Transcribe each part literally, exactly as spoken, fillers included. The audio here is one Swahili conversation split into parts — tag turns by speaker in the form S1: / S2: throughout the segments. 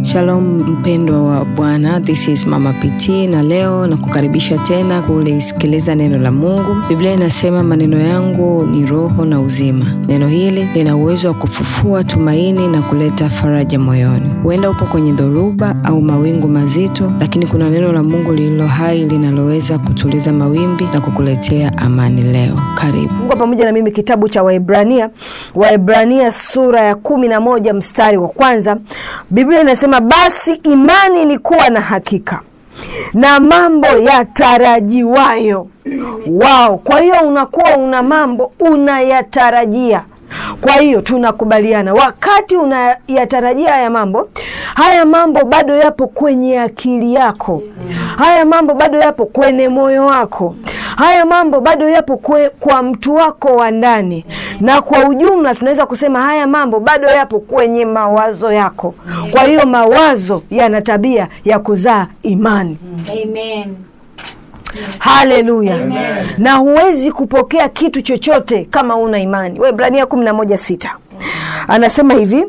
S1: Shalom mpendwa wa Bwana, this is Mama P T na leo na kukaribisha tena kulisikiliza neno la Mungu. Biblia inasema maneno yangu ni roho na uzima. Neno hili lina uwezo wa kufufua tumaini na kuleta faraja moyoni. Huenda upo kwenye dhoruba au mawingu mazito, lakini kuna neno la Mungu lililo hai linaloweza kutuliza mawimbi na kukuletea amani leo. Karibu.
S2: Mungu pamoja na mimi kitabu cha Waebrania, Waebrania sura ya kumi na moja mstari wa kwanza. Biblia inasema basi imani ni kuwa na hakika na mambo yatarajiwayo. Wow, kwa hiyo unakuwa una mambo unayatarajia. Kwa hiyo tunakubaliana wakati unayatarajia haya mambo, haya mambo bado yapo kwenye akili yako. Haya mambo bado yapo kwenye moyo wako. Haya mambo bado yapo kwe, kwa mtu wako wa ndani. Na kwa ujumla tunaweza kusema haya mambo bado yapo kwenye mawazo yako. Kwa hiyo mawazo yana tabia ya kuzaa imani.
S3: Amen.
S2: Haleluya. Na huwezi kupokea kitu chochote kama una imani. Waebrania kumi na moja sita. Anasema hivi: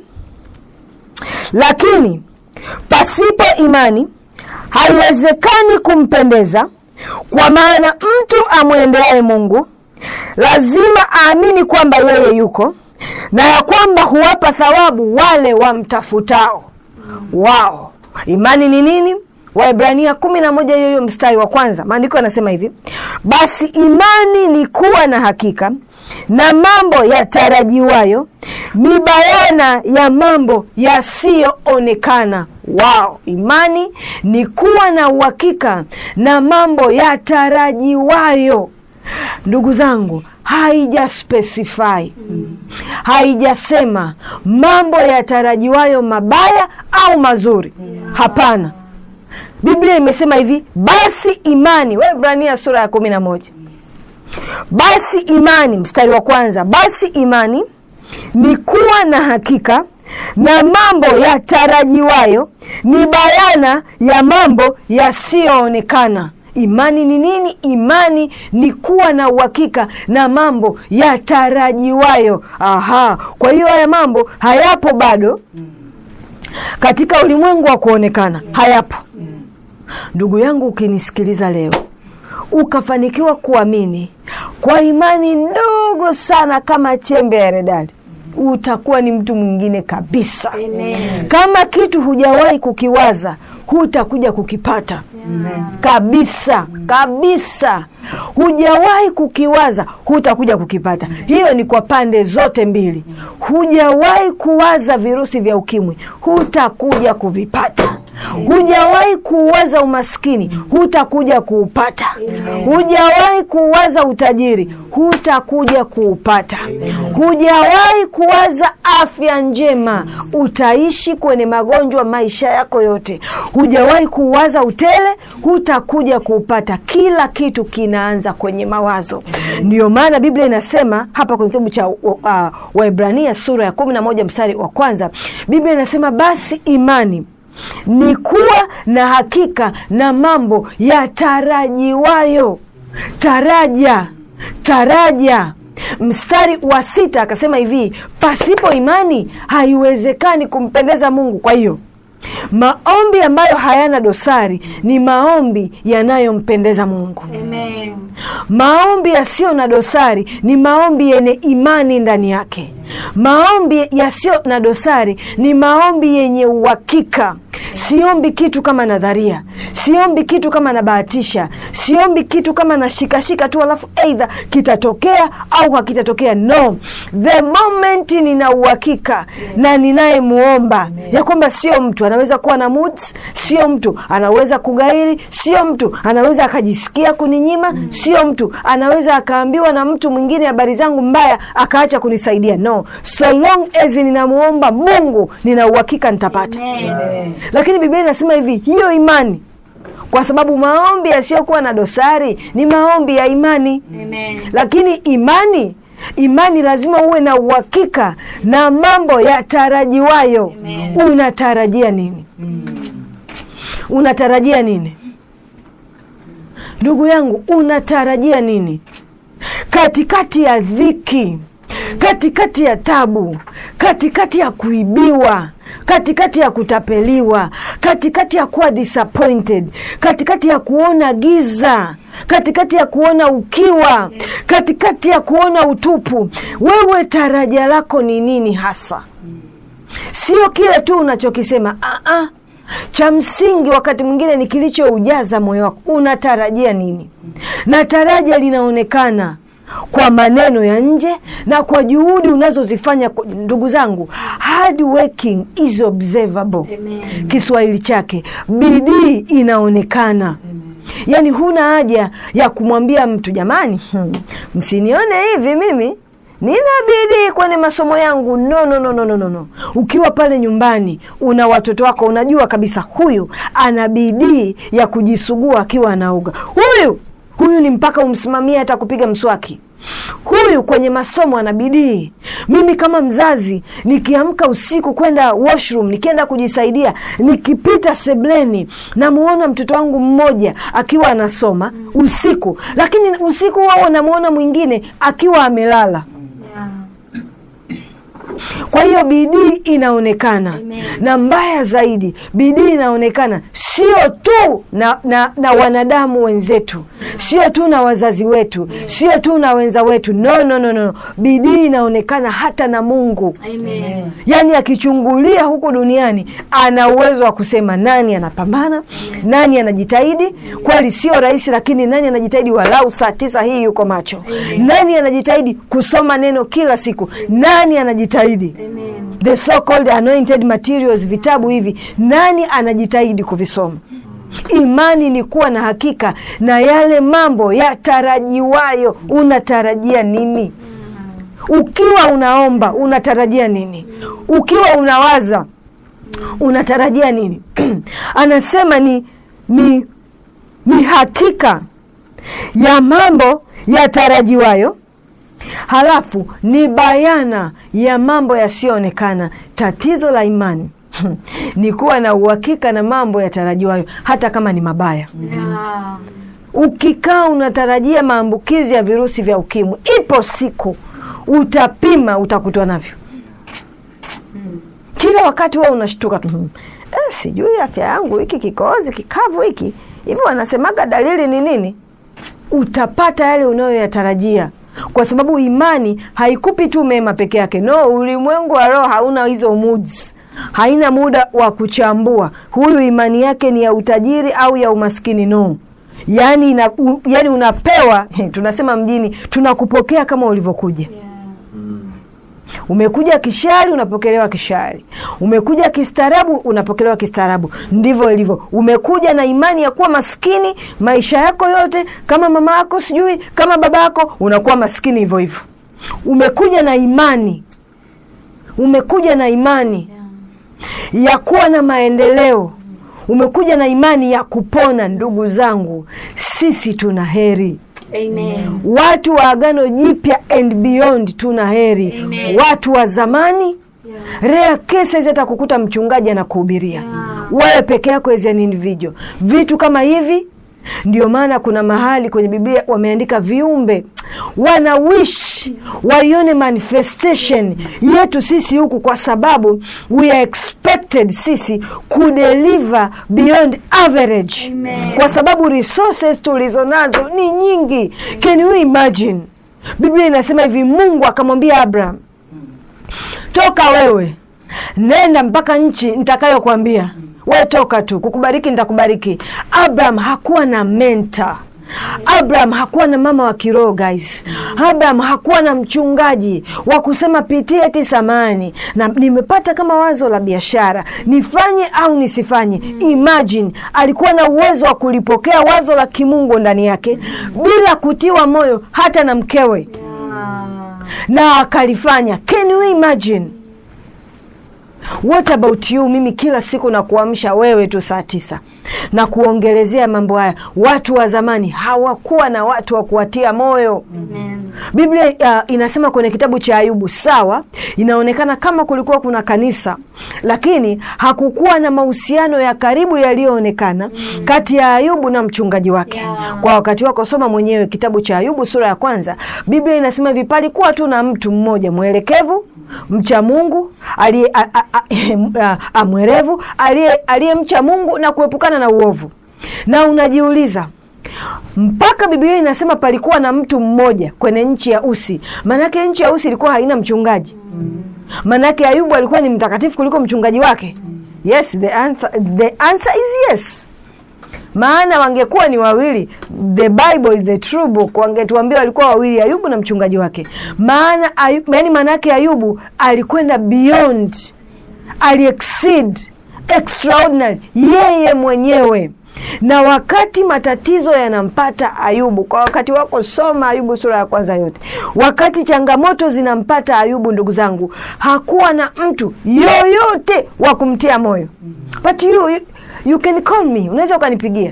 S2: lakini pasipo imani haiwezekani kumpendeza, kwa maana mtu amwendeaye Mungu lazima aamini kwamba yeye yuko na ya kwamba huwapa thawabu wale wamtafutao. Wao, imani ni nini? Waebrania kumi na moja hiyo mstari wa kwanza. Maandiko yanasema hivi: basi imani ni kuwa na hakika na mambo yatarajiwayo, ni bayana ya mambo yasiyoonekana. Wao, imani ni kuwa na uhakika na mambo yatarajiwayo. Ndugu zangu, haija specify, haijasema mambo yatarajiwayo mabaya au mazuri. Hapana. Biblia imesema hivi: basi imani. Waebrania sura ya kumi na moja. Basi imani, mstari wa kwanza, basi imani ni kuwa na hakika na mambo yatarajiwayo, ni bayana ya mambo yasiyoonekana. Imani ni nini? Imani ni kuwa na uhakika na mambo yatarajiwayo. Aha, kwa hiyo haya mambo hayapo bado katika ulimwengu wa kuonekana. Hayapo. Ndugu yangu, ukinisikiliza leo ukafanikiwa kuamini kwa imani ndogo sana kama chembe ya haradali, utakuwa ni mtu mwingine kabisa. Amen. Kama kitu hujawahi kukiwaza, hutakuja kukipata. Amen. Kabisa, kabisa. Hujawahi kukiwaza, hutakuja kukipata. Hiyo ni kwa pande zote mbili. Hujawahi kuwaza virusi vya ukimwi, hutakuja kuvipata. Hujawahi kuwaza umaskini, hutakuja kuupata. Hujawahi kuwaza utajiri, hutakuja kuupata. Hujawahi kuwaza afya njema, utaishi kwenye magonjwa maisha yako yote. Hujawahi kuwaza utele, hutakuja kuupata. Kila kitu kinaanza kwenye mawazo. Ndio maana Biblia inasema hapa kwenye kitabu cha uh, Waebrania sura ya kumi na moja mstari wa kwanza, Biblia inasema basi imani ni kuwa na hakika na mambo yatarajiwayo. Taraja, taraja. Mstari wa sita akasema hivi: pasipo imani haiwezekani kumpendeza Mungu. Kwa hiyo maombi ambayo hayana dosari ni maombi yanayompendeza Mungu.
S3: Amen.
S2: Maombi yasiyo na dosari ni maombi yenye imani ndani yake. Maombi yasiyo na dosari ni maombi yenye uhakika. Siombi kitu kama nadharia, siombi kitu kama nabahatisha, siombi kitu kama nashikashika tu alafu either kitatokea au hakitatokea. No, the moment nina uhakika na ninaye muomba ya kwamba sio mtu anaweza kuwa na moods, sio mtu anaweza kugairi, sio mtu anaweza akajisikia kuninyima, sio mtu anaweza akaambiwa na mtu mwingine habari zangu mbaya akaacha kunisaidia. No, so long as ninamuomba Mungu nina uhakika nitapata. Amen. Lakini Biblia inasema hivi, hiyo imani, kwa sababu maombi yasiyokuwa na dosari ni maombi ya imani. Amen. Lakini imani, imani lazima uwe na uhakika na mambo yatarajiwayo. Amen. Unatarajia nini? Mm. Unatarajia nini? Ndugu yangu, unatarajia nini? Katikati ya dhiki, katikati ya tabu, katikati ya kuibiwa, katikati ya kutapeliwa, katikati ya kuwa disappointed, katikati ya kuona giza, katikati ya kuona ukiwa, katikati ya kuona utupu, wewe taraja lako ni nini hasa? Sio kile tu unachokisema. Ah ah. Cha msingi wakati mwingine ni kilichoujaza moyo wako. Unatarajia nini? Na taraja linaonekana kwa maneno ya nje na kwa juhudi unazozifanya. Ndugu zangu, hard working is observable. Amen. Kiswahili chake, bidii inaonekana. Amen. Yaani huna haja ya kumwambia mtu jamani, hmm, msinione hivi mimi nina bidii kwenye masomo yangu. No, no, no, no, no, no. Ukiwa pale nyumbani una watoto wako, unajua kabisa huyu ana bidii ya kujisugua akiwa anaoga. Huyu huyu ni mpaka umsimamie hata kupiga mswaki. Huyu kwenye masomo ana bidii. Mimi kama mzazi nikiamka usiku kwenda washroom, nikienda kujisaidia, nikipita sebleni na muona mtoto wangu mmoja akiwa anasoma usiku, lakini usiku wao namuona mwingine akiwa amelala. Kwa hiyo bidii inaonekana. Amen. Na mbaya zaidi, bidii inaonekana sio tu na, na, na wanadamu wenzetu, sio tu na wazazi wetu, sio tu na wenza wetu. No, no, no, no. Bidii inaonekana hata na Mungu. Amen. Yaani akichungulia huku duniani ana uwezo wa kusema nani anapambana, nani anajitahidi. Kweli sio rahisi, lakini nani anajitahidi walau saa tisa hii yuko macho. Amen. Nani anajitahidi kusoma neno kila siku? Nani anajitahidi? Amen. The so called anointed materials, vitabu hivi, nani anajitahidi kuvisoma? Imani ni kuwa na hakika na yale mambo yatarajiwayo. Unatarajia nini? Ukiwa unaomba unatarajia nini? Ukiwa unawaza unatarajia nini? Anasema ni ni ni hakika ya mambo yatarajiwayo, halafu ni bayana ya mambo yasiyoonekana. Tatizo la imani ni kuwa na uhakika na mambo yatarajiwayo hata kama ni mabaya. Yeah. Ukikaa unatarajia maambukizi ya virusi vya ukimwi, ipo siku utapima utakutwa navyo. Kila wakati wewe unashtuka tu, eh, sijui afya yangu hiki kikohozi kikavu hiki hivi, wanasemaga dalili ni nini? Utapata yale unayoyatarajia, kwa sababu imani haikupi tu mema peke yake. No, ulimwengu wa roho hauna hizo moods. Haina muda wa kuchambua huyu imani yake ni ya utajiri au ya umaskini. No. Yaani ina, u, yani unapewa, tunasema mjini, tunakupokea kama ulivyokuja. Yeah. Mm. Umekuja kishari, unapokelewa kishari. Umekuja kistaarabu, unapokelewa kistaarabu. Ndivyo ilivyo. Umekuja na imani ya kuwa maskini maisha yako yote, kama mama yako sijui, kama baba yako, unakuwa maskini hivyo hivyo. Umekuja na imani. Umekuja na imani ya kuwa na maendeleo. Umekuja na imani ya kupona. Ndugu zangu, sisi tuna heri. Amen. Watu wa Agano Jipya and beyond tuna heri. Amen. Watu wa zamani, yeah. Rare cases hata kukuta mchungaji anakuhubiria. Yeah. Wewe peke yako as an individual. Vitu kama hivi ndio maana kuna mahali kwenye Biblia wameandika viumbe wana wish waione manifestation yetu sisi huku, kwa sababu we are expected sisi kudeliver beyond average. Amen. Kwa sababu resources tulizonazo ni nyingi. Can you imagine? Biblia inasema hivi, Mungu akamwambia Abraham, toka wewe nenda mpaka nchi nitakayokuambia. Wewe toka tu, kukubariki nitakubariki. Abraham hakuwa na mentor. Abraham hakuwa na mama wa kiroho, guys. Abraham hakuwa na mchungaji wa kusema pitie eti samani na nimepata kama wazo la biashara, nifanye au nisifanye. Imagine, alikuwa na uwezo wa kulipokea wazo la kimungu ndani yake bila kutiwa moyo hata na mkewe. Na akalifanya. Can you imagine? What about you? Mimi kila siku na kuamsha wewe tu saa tisa na kuongelezea mambo haya. Watu wa zamani hawakuwa na watu wa kuwatia moyo. Amen. Biblia uh, inasema kwenye kitabu cha Ayubu, sawa, inaonekana kama kulikuwa kuna kanisa, lakini hakukuwa na mahusiano ya karibu yaliyoonekana mm. kati ya Ayubu na mchungaji wake. Yeah. Kwa wakati wako soma mwenyewe kitabu cha Ayubu sura ya kwanza. Biblia inasema hivi, palikuwa tu na mtu mmoja mwelekevu mcha Mungu, aliye amwerevu, aliye aliyemcha Mungu na kuepukana na uovu. Na unajiuliza, mpaka Biblia inasema palikuwa na mtu mmoja kwenye nchi ya Usi. Manake nchi ya Usi ilikuwa haina mchungaji. Manake Ayubu alikuwa ni mtakatifu kuliko mchungaji wake. Yes, the answer, the answer is yes. Maana wangekuwa ni wawili, the Bible is the true book, wangetuambia walikuwa wawili, Ayubu na mchungaji wake. Maana Ayubu, yani manake Ayubu alikwenda beyond, aliexceed, extraordinary, yeye mwenyewe. Na wakati matatizo yanampata Ayubu, kwa wakati wako soma Ayubu sura ya kwanza yote. Wakati changamoto zinampata Ayubu, ndugu zangu, hakuwa na mtu yoyote wa kumtia moyo. But you, you, you can call me, unaweza ukanipigia.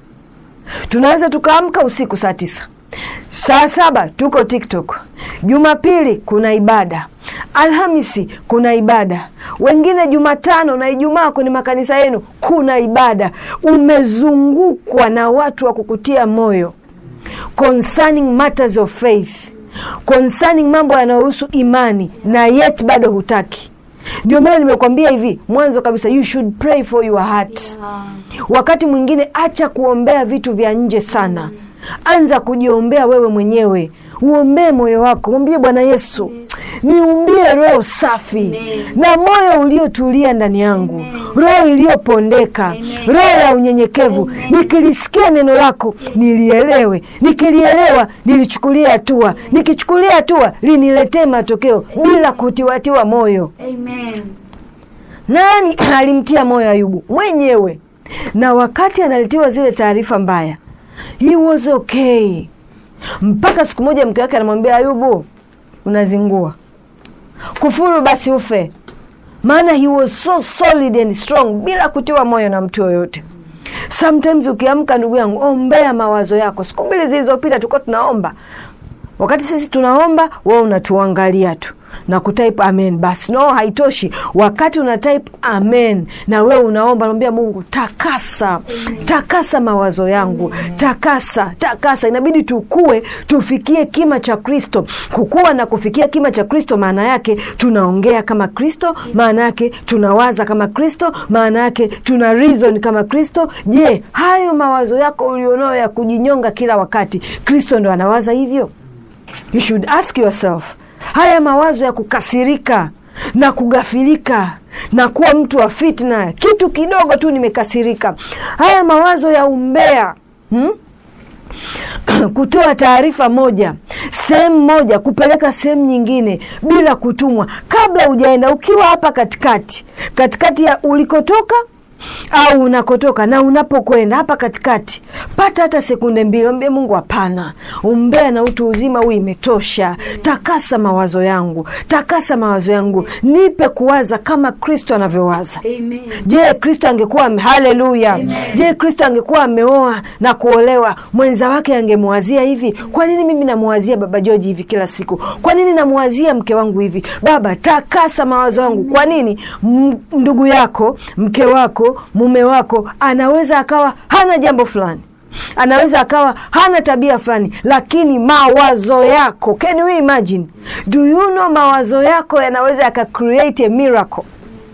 S2: Tunaweza tukaamka usiku saa tisa. Saa saba tuko TikTok. Jumapili kuna ibada. Alhamisi kuna ibada. Wengine Jumatano na Ijumaa kwenye makanisa yenu kuna ibada. Umezungukwa na watu wa kukutia moyo concerning matters of faith, concerning mambo yanayohusu imani, na yet bado hutaki. Ndio maana nimekwambia hivi mwanzo kabisa, you should pray for your heart. Wakati mwingine acha kuombea vitu vya nje sana. Anza kujiombea wewe mwenyewe. Uombee moyo wako. Mwambie Bwana Yesu, niumbie roho safi. Amen. Na moyo uliotulia ndani yangu. Amen. Roho iliyopondeka. Amen. Roho ya unyenyekevu. Amen. Nikilisikia neno lako nilielewe. Nikilielewa nilichukulia hatua. Nikichukulia hatua liniletee matokeo. Amen. Bila kutiwatiwa moyo. Amen. Nani alimtia moyo Ayubu? Mwenyewe. Na wakati analetiwa zile taarifa mbaya, he was okay. Mpaka siku moja mke wake anamwambia, Ayubu, unazingua, kufuru basi ufe. Maana he was so solid and strong, bila kutiwa moyo na mtu yoyote. Sometimes ukiamka ndugu yangu, ombea mawazo yako. Siku mbili zilizopita tulikuwa tunaomba. Wakati sisi tunaomba, wewe unatuangalia tu na kutype amen. Basi no, haitoshi. Wakati una type amen na wewe unaomba, naomba Mungu, takasa, takasa mawazo yangu, takasa, takasa. Inabidi tukue, tufikie kima cha Kristo. Kukua na kufikia kima cha Kristo maana yake tunaongea kama Kristo, maana yake tunawaza kama Kristo, maana yake tuna reason kama Kristo. Je, hayo mawazo yako ulionao ya kujinyonga kila wakati, Kristo ndo anawaza hivyo? You should ask yourself, haya mawazo ya kukasirika na kugafilika na kuwa mtu wa fitna, kitu kidogo tu nimekasirika, haya mawazo ya umbea, hmm? kutoa taarifa moja sehemu moja kupeleka sehemu nyingine bila kutumwa, kabla hujaenda, ukiwa hapa katikati katikati ya ulikotoka au unakotoka na unapokwenda, hapa katikati pata hata sekunde mbili, mwambie Mungu, hapana, umbea na utu uzima huu imetosha. Takasa mawazo yangu, takasa mawazo yangu, nipe kuwaza kama Kristo anavyowaza. Amen. Je, Kristo angekuwa, haleluya, je, Kristo angekuwa ameoa na kuolewa, mwenza wake angemwazia hivi? Kwa nini mimi namuwazia baba George hivi kila siku? Kwa nini namuwazia mke wangu hivi? Baba, takasa mawazo yangu. Kwa nini ndugu yako, mke wako, mume wako anaweza akawa hana jambo fulani, anaweza akawa hana tabia fulani, lakini mawazo yako, can you imagine? Do you know mawazo yako yanaweza yaka create a miracle?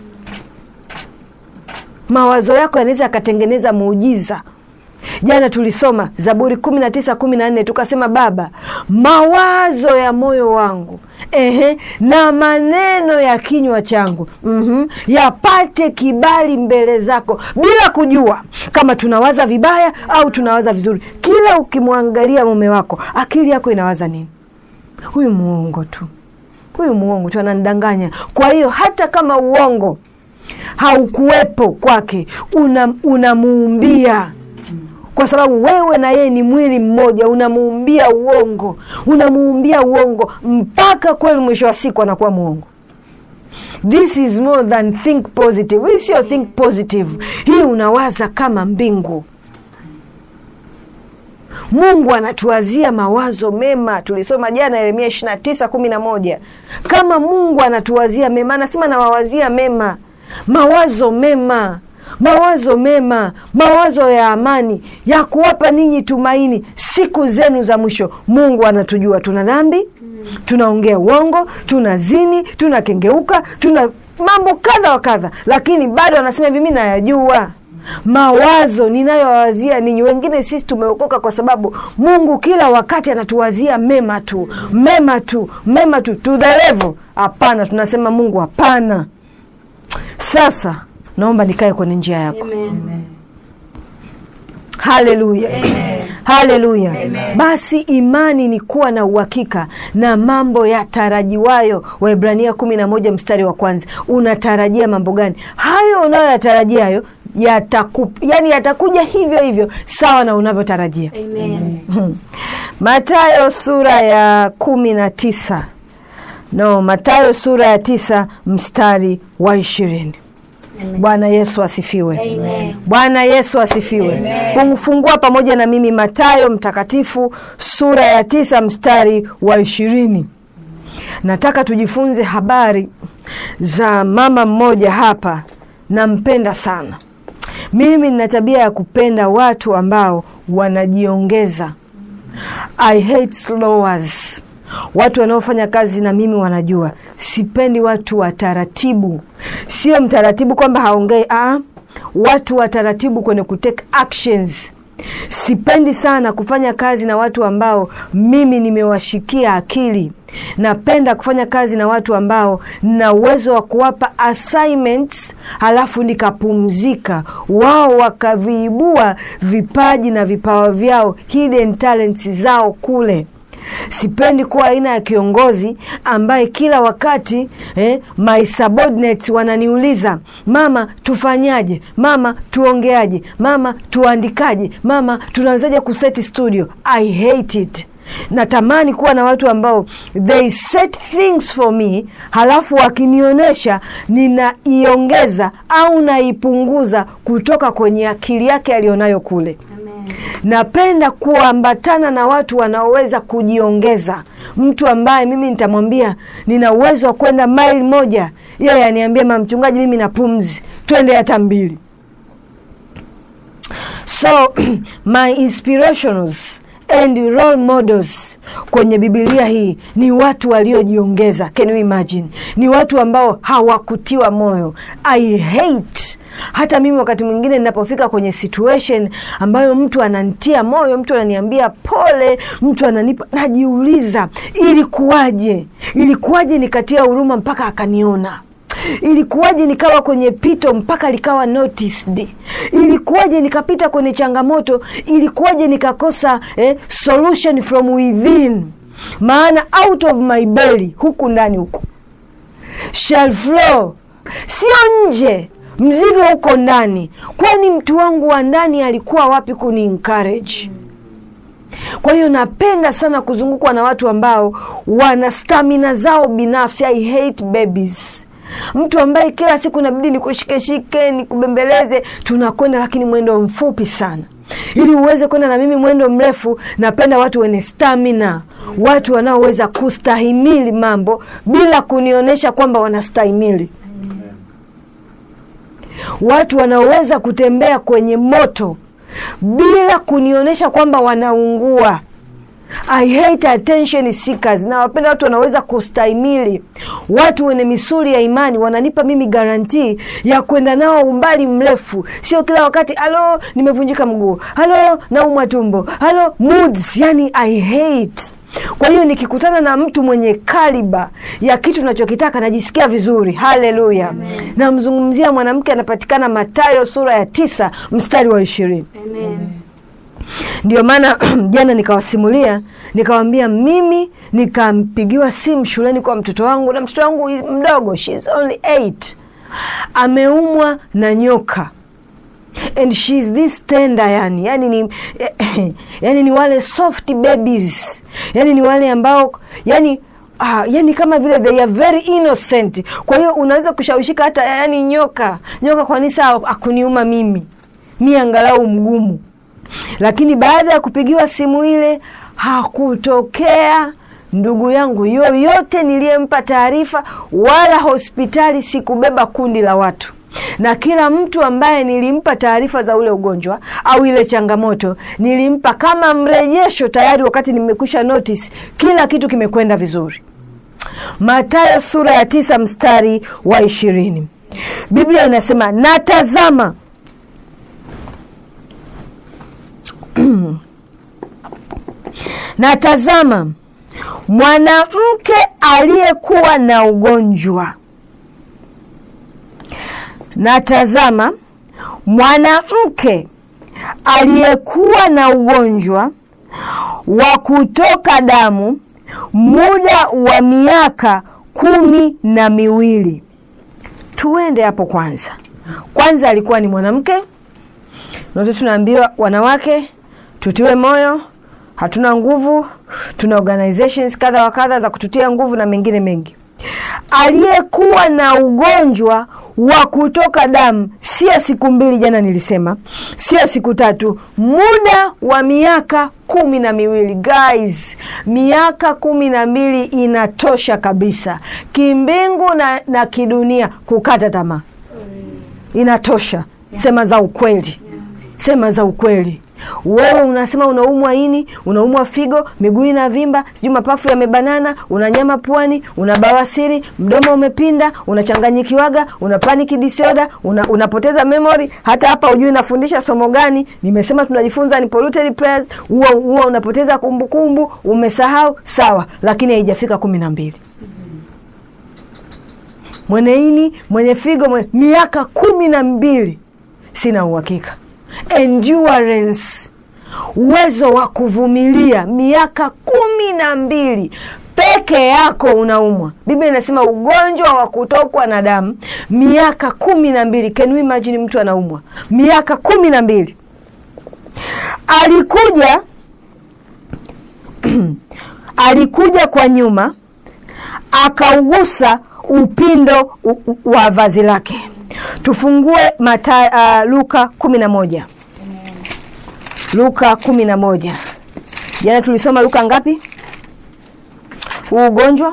S2: Mawazo yako yanaweza yakatengeneza muujiza. Jana tulisoma Zaburi kumi na tisa kumi na nne, tukasema Baba, mawazo ya moyo wangu ehe na maneno ya kinywa changu mhm yapate kibali mbele zako. Bila kujua kama tunawaza vibaya au tunawaza vizuri. Kila ukimwangalia mume wako, akili yako inawaza nini? Huyu muongo tu, huyu muongo tu, ananidanganya. Kwa hiyo hata kama uongo haukuwepo kwake, unamuumbia una kwa sababu wewe na yeye ni mwili mmoja, unamuumbia uongo, unamuumbia uongo mpaka kweli mwisho wa siku anakuwa muongo. This is more than think positive. Hii sio think positive, hii unawaza kama mbingu. Mungu anatuwazia mawazo mema. Tulisoma jana Yeremia ishirini na tisa kumi na moja. Kama Mungu anatuwazia mema, anasema na wawazia mema, mawazo mema, mawazo mema, mawazo ya amani, ya kuwapa ninyi tumaini siku zenu za mwisho. Mungu anatujua tuna dhambi, tunaongea uongo, tunazini, tunakengeuka, tuna mambo kadha wa kadha, lakini bado anasema hivi, mimi nayajua mawazo ninayowazia ninyi. Wengine sisi tumeokoka kwa sababu Mungu kila wakati anatuwazia mema tu, mema tu, mema tu, to the level. Hapana, tunasema Mungu hapana. Sasa naomba nikae kwenye njia yako. Amen. Haleluya. Haleluya. Basi imani ni kuwa na uhakika na mambo yatarajiwayo. Waebrania kumi na moja mstari wa kwanza. Unatarajia mambo gani? Hayo unayoyatarajia hayo yataku, yani yatakuja hivyo hivyo sawa na unavyotarajia. Amen. Mathayo sura ya kumi na tisa. No, Mathayo sura ya tisa mstari wa ishirini. Bwana Yesu asifiwe. Amen. Bwana Yesu asifiwe. Kumfungua pamoja na mimi Mathayo mtakatifu sura ya tisa mstari wa ishirini. Nataka tujifunze habari za mama mmoja hapa, nampenda sana. Mimi nina tabia ya kupenda watu ambao wanajiongeza. I hate slowers. Watu wanaofanya kazi na mimi wanajua sipendi watu wa taratibu. Sio mtaratibu kwamba haongei, ah, watu wa taratibu kwenye kutake actions. Sipendi sana kufanya kazi na watu ambao mimi nimewashikia akili. Napenda kufanya kazi na watu ambao nina uwezo wa kuwapa assignments halafu nikapumzika, wao wakaviibua vipaji na vipawa vyao, hidden talents zao kule. Sipendi kuwa aina ya kiongozi ambaye kila wakati eh, my subordinates wananiuliza, mama tufanyaje, mama tuongeaje, mama tuandikaje, mama tunaanzaje kuseti studio. I hate it. Natamani kuwa na watu ambao they set things for me, halafu wakinionyesha ninaiongeza au naipunguza kutoka kwenye akili yake alionayo kule. Napenda kuambatana na watu wanaoweza kujiongeza. Mtu ambaye mimi nitamwambia nina uwezo wa kwenda mile moja, yeye aniambia, mama mchungaji mimi na pumzi, twende hata mbili. So my inspirations and role models kwenye Biblia hii ni watu waliojiongeza. Can you imagine? Ni watu ambao hawakutiwa moyo. I hate, hata mimi wakati mwingine ninapofika kwenye situation ambayo mtu ananitia moyo, mtu ananiambia pole, mtu ananipa, najiuliza ilikuwaje? Ilikuwaje nikatia huruma mpaka akaniona? Ilikuwaje nikawa kwenye pito mpaka likawa noticed? Ilikuwaje nikapita kwenye changamoto? Ilikuwaje nikakosa eh, solution from within? Maana out of my belly, huku ndani huku shall flow, sio nje, mzigo huko ndani. Kwani mtu wangu wa ndani alikuwa wapi kuni encourage? Kwa hiyo napenda sana kuzungukwa na watu ambao wana stamina zao binafsi. I hate babies. Mtu ambaye kila siku inabidi nikushike shike, nikubembeleze, tunakwenda lakini mwendo mfupi sana. Ili uweze kwenda na mimi mwendo mrefu, napenda watu wenye stamina, watu wanaoweza kustahimili mambo bila kunionyesha kwamba wanastahimili. Watu wanaoweza kutembea kwenye moto bila kunionyesha kwamba wanaungua. I hate attention seekers. Na wapenda watu wanaweza kustahimili. Watu wenye misuli ya imani wananipa mimi guarantee ya kwenda nao umbali mrefu. Sio kila wakati halo nimevunjika mguu, halo naumwa tumbo, halo moods. Yani I hate. Kwa hiyo nikikutana na mtu mwenye kaliba ya kitu ninachokitaka najisikia vizuri. Haleluya. Namzungumzia mwanamke anapatikana Mathayo sura ya tisa mstari wa ishirini. Amen. Ndio maana jana nikawasimulia, nikawaambia mimi nikampigiwa simu shuleni kwa mtoto wangu, na mtoto wangu mdogo, she's only eight, ameumwa na nyoka. And she's this tender, yani yani ni yani ni wale soft babies, yani ni wale ambao yani ah, yani kama vile they are very innocent. Kwa hiyo unaweza kushawishika hata yani nyoka nyoka kwa nini sawa akuniuma mimi mimi angalau mgumu. Lakini baada ya kupigiwa simu ile hakutokea ndugu yangu yoyote niliyempa taarifa, wala hospitali sikubeba kundi la watu. na kila mtu ambaye nilimpa taarifa za ule ugonjwa au ile changamoto, nilimpa kama mrejesho tayari wakati nimekwisha notice kila kitu kimekwenda vizuri. Mathayo sura ya tisa mstari wa ishirini. Biblia inasema, natazama natazama mwanamke aliyekuwa na ugonjwa. Natazama mwanamke aliyekuwa na ugonjwa wa kutoka damu muda wa miaka kumi na miwili. Tuende hapo kwanza. Kwanza alikuwa ni mwanamke. Ndio tunaambiwa wanawake tutiwe moyo, hatuna nguvu, tuna organizations kadha wa kadha za kututia nguvu na mengine mengi. Aliyekuwa na ugonjwa wa kutoka damu, sio siku mbili, jana nilisema, sio siku tatu, muda wa miaka kumi na miwili. Guys, miaka kumi na mbili inatosha kabisa kimbingu na, na kidunia kukata tamaa. Inatosha. Sema za ukweli. Sema za ukweli. Wewe unasema unaumwa ini, unaumwa figo, miguu inavimba, sijui mapafu yamebanana, unanyama puani, una bawasiri, mdomo umepinda, unachanganyikiwaga, una panic disorder, una, unapoteza memory. Hata hapa hujui nafundisha somo gani. Nimesema tunajifunza ni polluted prayers. Huo huo unapoteza kumbukumbu, umesahau, sawa, lakini haijafika kumi na mbili. Mwenye ini, mwenye figo, mwenye, miaka kumi na mbili. Sina uhakika. Endurance, uwezo wa kuvumilia miaka kumi na mbili peke yako unaumwa. Biblia inasema ugonjwa wa kutokwa na damu miaka kumi na mbili. Can you imagine mtu anaumwa miaka kumi na mbili? Alikuja alikuja kwa nyuma akaugusa upindo wa vazi lake. Tufungue Mata, uh, Luka kumi na moja. Luka kumi na moja. Jana tulisoma Luka ngapi? Huu ugonjwa.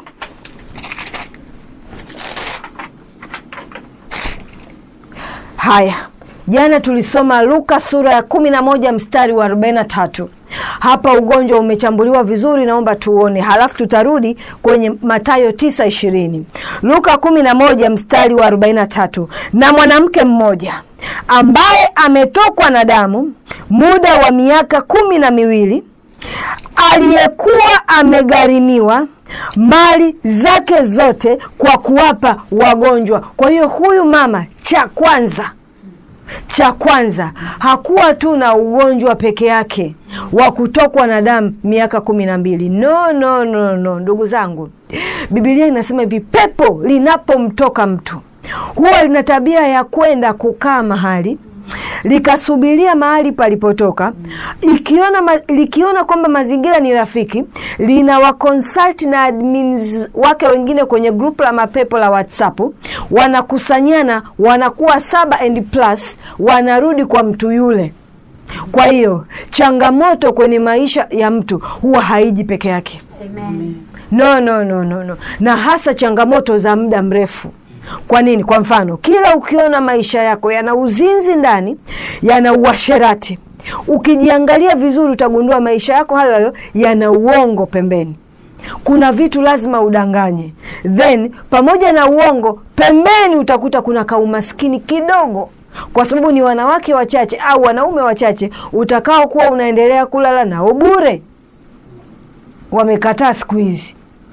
S2: Haya. Jana tulisoma Luka sura ya kumi na moja mstari wa arobaini na tatu. Hapa ugonjwa umechambuliwa vizuri, naomba tuone. Halafu tutarudi kwenye Mathayo tisa ishirini. Luka kumi na moja mstari wa arobaini na tatu. Na mwanamke mmoja ambaye ametokwa na damu muda wa miaka kumi na miwili, aliyekuwa amegharimiwa mali zake zote kwa kuwapa wagonjwa. Kwa hiyo huyu mama, cha kwanza cha kwanza hakuwa tu na ugonjwa peke yake wa kutokwa na damu miaka kumi na mbili. No, no, no, no. Ndugu zangu, Biblia inasema hivi, pepo linapomtoka mtu huwa lina tabia ya kwenda kukaa mahali, likasubiria mahali palipotoka. Ikiona ma, likiona kwamba mazingira ni rafiki, lina wa consult na admins wake wengine kwenye group la mapepo la WhatsApp, wanakusanyana, wanakuwa saba and plus, wanarudi kwa mtu yule. Kwa hiyo changamoto kwenye maisha ya mtu huwa haiji peke yake. Amen. No, no, no, no, no. Na hasa changamoto za muda mrefu. Kwa nini? Kwa mfano, kila ukiona maisha yako yana uzinzi ndani, yana uasherati, ukijiangalia vizuri utagundua maisha yako hayo hayo yana uongo pembeni. Kuna vitu lazima udanganye. Then pamoja na uongo pembeni utakuta kuna kaumaskini kidogo, kwa sababu ni wanawake wachache au wanaume wachache utakao kuwa unaendelea kulala nao bure. Wamekataa siku hizi.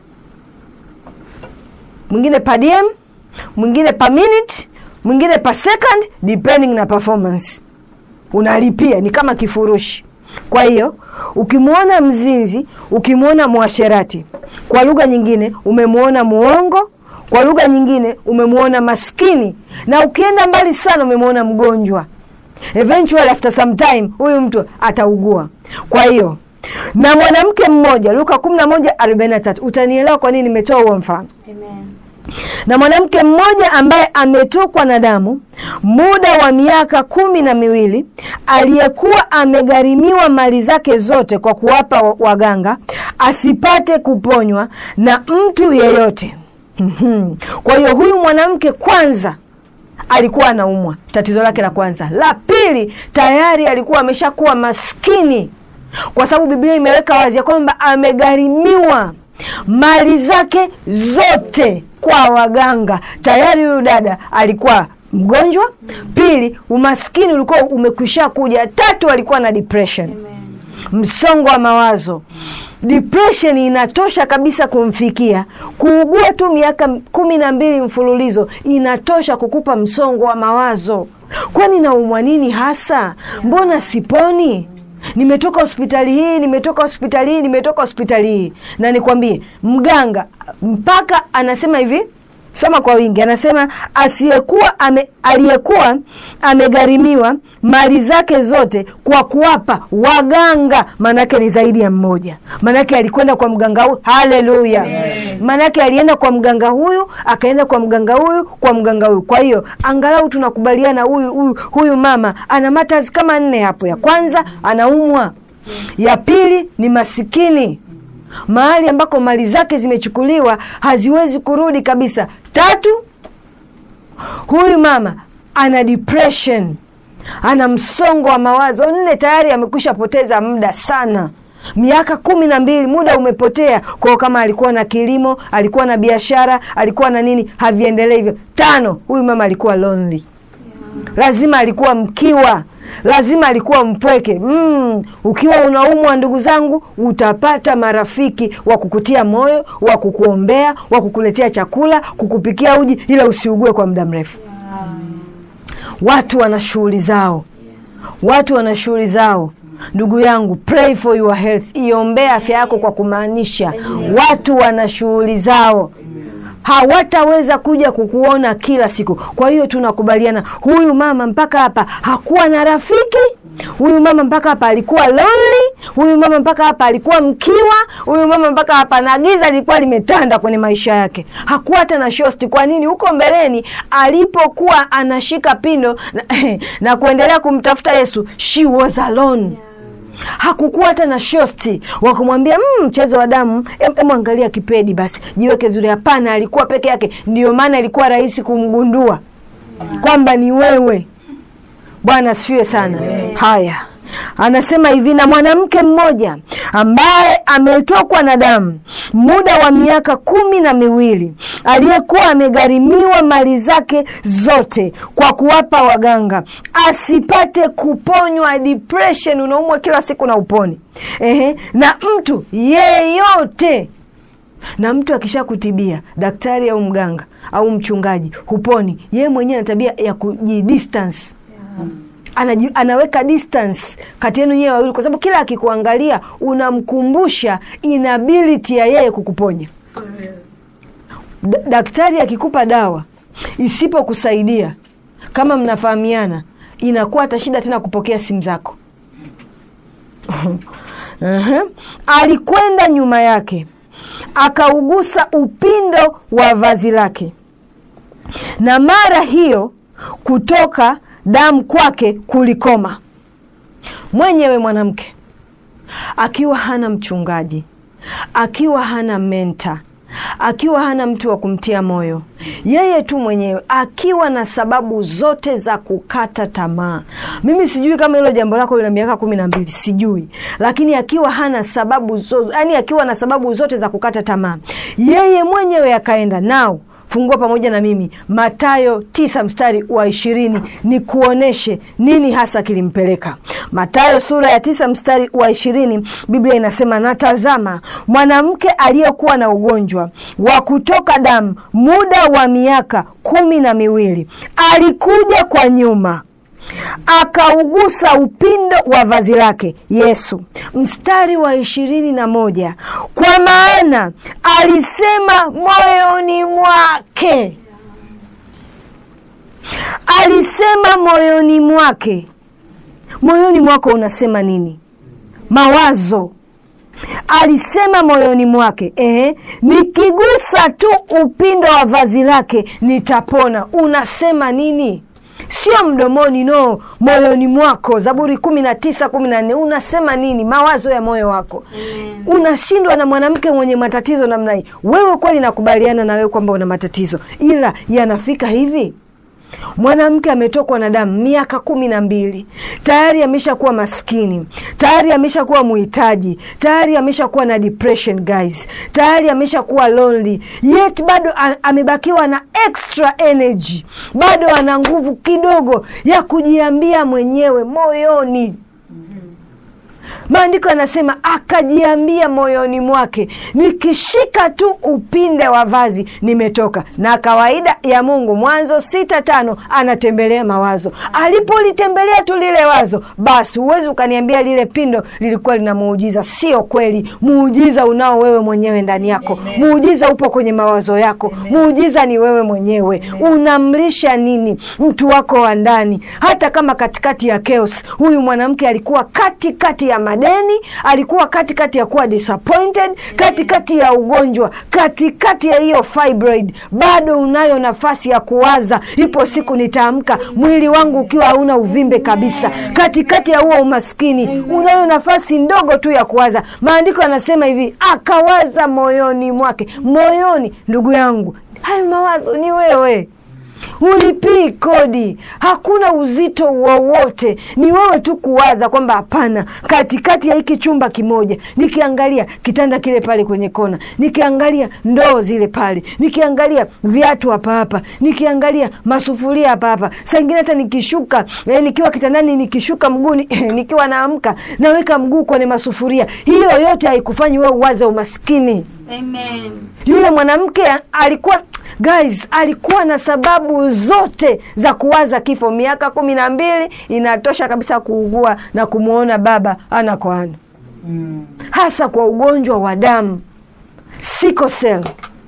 S2: Mwingine per diem, mwingine per minute, mwingine per second, depending na performance. Unalipia, ni kama kifurushi. Kwa hiyo ukimuona mzinzi, ukimuona muasherati, kwa lugha nyingine umemuona muongo, kwa lugha nyingine umemuona maskini, na ukienda mbali sana umemuona mgonjwa. Eventually after some time huyu mtu ataugua. Kwa hiyo na mwanamke mmoja, Luka kumi na moja arobaini na tatu. Utanielewa kwa nini nimetoa huo mfano. Amen. Na mwanamke mmoja ambaye ametokwa na damu muda wa miaka kumi na miwili, aliyekuwa amegharimiwa mali zake zote kwa kuwapa waganga, asipate kuponywa na mtu yeyote. Kwa hiyo huyu mwanamke kwanza alikuwa anaumwa, tatizo lake la kwanza. La pili, tayari alikuwa ameshakuwa maskini, kwa sababu Biblia imeweka wazi ya kwamba amegharimiwa mali zake zote kwa waganga. Tayari huyu dada alikuwa mgonjwa. Pili, umaskini ulikuwa umekwisha kuja. Tatu, alikuwa na depression. Amen. Msongo wa mawazo. Depression inatosha kabisa kumfikia. Kuugua tu miaka kumi na mbili mfululizo inatosha kukupa msongo wa mawazo. Kwani naumwa nini hasa? Mbona siponi? Nimetoka hospitali hii, nimetoka hospitali hii, nimetoka hospitali hii. Na nikwambie, mganga mpaka anasema hivi, soma kwa wingi, anasema asiyekuwa ame, aliyekuwa amegharimiwa mali zake zote kwa kuwapa waganga. Manake ni zaidi ya mmoja. Manake alikwenda kwa mganga huyu. Haleluya. Manake alienda kwa mganga huyu, akaenda kwa mganga huyu, kwa mganga huyu. Kwa hiyo angalau tunakubaliana huyu huyu huyu mama ana matters kama nne hapo. Ya kwanza, anaumwa. Ya pili, ni masikini, mahali ambako mali zake zimechukuliwa haziwezi kurudi kabisa. Tatu, huyu mama ana depression, ana msongo wa mawazo. Nne, tayari amekwisha poteza muda sana, miaka kumi na mbili, muda umepotea. Kwa kama alikuwa na kilimo, alikuwa na biashara, alikuwa na nini, haviendelee hivyo. Tano, huyu mama alikuwa lonely. Lazima alikuwa mkiwa, lazima alikuwa mpweke. Mm, ukiwa unaumwa ndugu zangu, utapata marafiki wa kukutia moyo, wa kukuombea, wa kukuletea chakula, kukupikia uji, ila usiugue kwa muda mrefu. Watu wana shughuli zao. Watu wana shughuli zao. Ndugu yangu, pray for your health. Iombea afya yako kwa kumaanisha. Watu wana shughuli zao. Hawataweza kuja kukuona kila siku. Kwa hiyo tunakubaliana, huyu mama mpaka hapa hakuwa na rafiki. Huyu mama mpaka hapa alikuwa lonely. Huyu mama mpaka hapa alikuwa mkiwa. Huyu mama mpaka hapa na giza lilikuwa limetanda kwenye maisha yake. Hakuwa hata na shosti. Kwa nini? Huko mbeleni alipokuwa anashika pindo na, na kuendelea kumtafuta Yesu, she was alone. Hakukuwa hata na shosti wa kumwambia mmm, mchezo wa damu, em angalia kipedi basi, jiweke vizuri. Hapana, alikuwa peke yake. Ndio maana ilikuwa rahisi kumgundua kwamba ni wewe. Bwana asifiwe sana. Amen. Haya, anasema hivi, na mwanamke mmoja ambaye ametokwa na damu muda wa miaka kumi na miwili, aliyekuwa amegharimiwa mali zake zote kwa kuwapa waganga, asipate kuponywa. Depression, unaumwa kila siku na uponi. Ehe, na mtu yeyote, na mtu akishakutibia, daktari au mganga au mchungaji, huponi, yeye mwenyewe ana tabia ya kujidistance. Ana, anaweka distance kati yenu nyewe wawili, kwa sababu kila akikuangalia unamkumbusha inability ya yeye kukuponya. D- daktari akikupa dawa isipokusaidia, kama mnafahamiana, inakuwa hata shida tena kupokea simu zako. uh-huh. Alikwenda nyuma yake, akaugusa upindo wa vazi lake, na mara hiyo kutoka damu kwake kulikoma. Mwenyewe mwanamke, akiwa hana mchungaji, akiwa hana mentor, akiwa hana mtu wa kumtia moyo, yeye tu mwenyewe, akiwa na sababu zote za kukata tamaa. Mimi sijui kama hilo jambo lako lina miaka kumi na mbili, sijui. Lakini akiwa hana sababu zote, yani akiwa na sababu zote za kukata tamaa, yeye mwenyewe akaenda nao. Fungua pamoja na mimi Mathayo tisa mstari wa ishirini, ni kuoneshe nini hasa kilimpeleka. Mathayo sura ya tisa mstari wa ishirini, Biblia inasema, natazama mwanamke aliyekuwa na ugonjwa wa kutoka damu muda wa miaka kumi na miwili alikuja kwa nyuma, akaugusa upindo wa vazi lake Yesu. Mstari wa ishirini na moja, kwa maana alisema moyoni mwake. Alisema moyoni mwake. Moyoni mwako unasema nini? Mawazo. Alisema moyoni mwake, eh, nikigusa tu upindo wa vazi lake nitapona. Unasema nini? Sio mdomoni, no, moyoni mwako. Zaburi kumi na tisa kumi na nne. Unasema nini? Mawazo ya moyo wako. Amen. Unashindwa na mwanamke mwenye matatizo namna hii. Wewe kweli nakubaliana na wewe kwamba una matatizo, ila yanafika hivi. Mwanamke ametokwa na damu miaka kumi na mbili. Tayari ameshakuwa maskini. Tayari ameshakuwa muhitaji. Tayari ameshakuwa na depression guys. Tayari ameshakuwa lonely. Yet bado amebakiwa na extra energy. Bado ana nguvu kidogo ya kujiambia mwenyewe moyoni. Maandiko yanasema akajiambia moyoni mwake, nikishika tu upinde wa vazi nimetoka. Na kawaida ya Mungu, Mwanzo sita tano, anatembelea mawazo. Alipolitembelea tu lile wazo, basi uwezi ukaniambia lile pindo lilikuwa lina muujiza. Sio kweli. Muujiza unao wewe mwenyewe ndani yako. Muujiza upo kwenye mawazo yako. Muujiza ni wewe mwenyewe. Unamlisha nini mtu wako wa ndani? Hata kama katikati ya chaos, huyu mwanamke alikuwa katikati ya madeni, alikuwa katikati ya kuwa disappointed, katikati ya ugonjwa, katikati ya hiyo fibroid, bado unayo nafasi ya kuwaza, ipo siku nitaamka mwili wangu ukiwa hauna uvimbe kabisa. Katikati ya huo umaskini, unayo nafasi ndogo tu ya kuwaza. Maandiko yanasema hivi, akawaza moyoni mwake. Moyoni, ndugu yangu, hayo mawazo ni wewe. Ulipii kodi. Hakuna uzito wowote. Ni wewe tu kuwaza kwamba hapana, katikati ya hiki chumba kimoja, nikiangalia kitanda kile pale kwenye kona, nikiangalia ndoo zile pale, nikiangalia viatu hapa hapa, nikiangalia masufuria hapa hapa, saa nyingine hata nikishuka eh, nikiwa kitandani nikishuka mguuni eh, nikiwa naamka naweka mguu kwenye masufuria. Hiyo yote haikufanyi wewe uwaze umaskini. Amen. Yule mwanamke alikuwa guys, alikuwa na sababu zote za kuwaza kifo. Miaka kumi na mbili inatosha kabisa kuugua na kumuona baba ana kwa ana. Mm. Hasa kwa ugonjwa wa damu, sickle cell.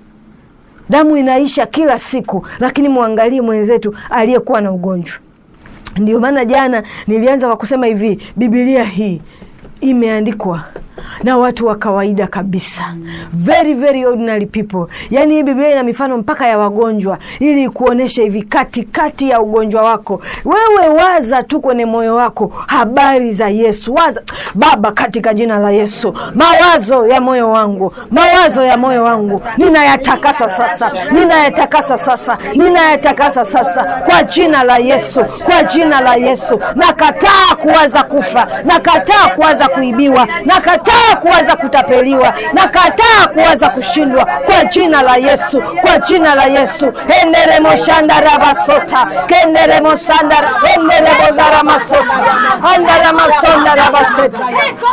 S2: Damu inaisha kila siku, lakini muangalie mwenzetu aliyekuwa na ugonjwa. Ndio maana jana nilianza kwa kusema hivi, Biblia hii imeandikwa na watu wa kawaida kabisa. Very very ordinary people. Yaani hii Biblia ina mifano mpaka ya wagonjwa, ili kuonesha hivi katikati ya ugonjwa wako, wewe waza tu kwenye moyo wako habari za Yesu. Waza, Baba, katika jina la Yesu, mawazo ya moyo wangu, mawazo ya moyo wangu ninayatakasa sasa, ninayatakasa sasa, ninayatakasa sasa kwa jina la Yesu, kwa jina la Yesu. Nakataa kuwaza kufa, nakataa kuwaza kuibiwa, nakataa kuwaza kutapeliwa, nakataa kuwaza kushindwa kwa jina la Yesu, kwa jina la Yesu. Endere moshanda rabasota, kendere mosandara, endere bozara masota, andara masonda rabaseta.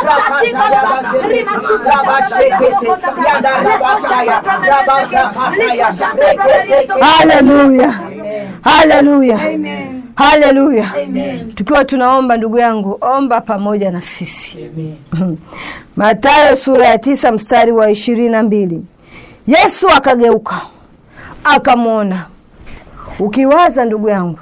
S2: Hallelujah. Hallelujah. Amen. Hallelujah. Amen. Tukiwa tunaomba, ndugu yangu, omba pamoja na sisi. Amen. Mathayo sura ya tisa mstari wa ishirini na mbili. Yesu akageuka, akamwona. Ukiwaza ndugu yangu,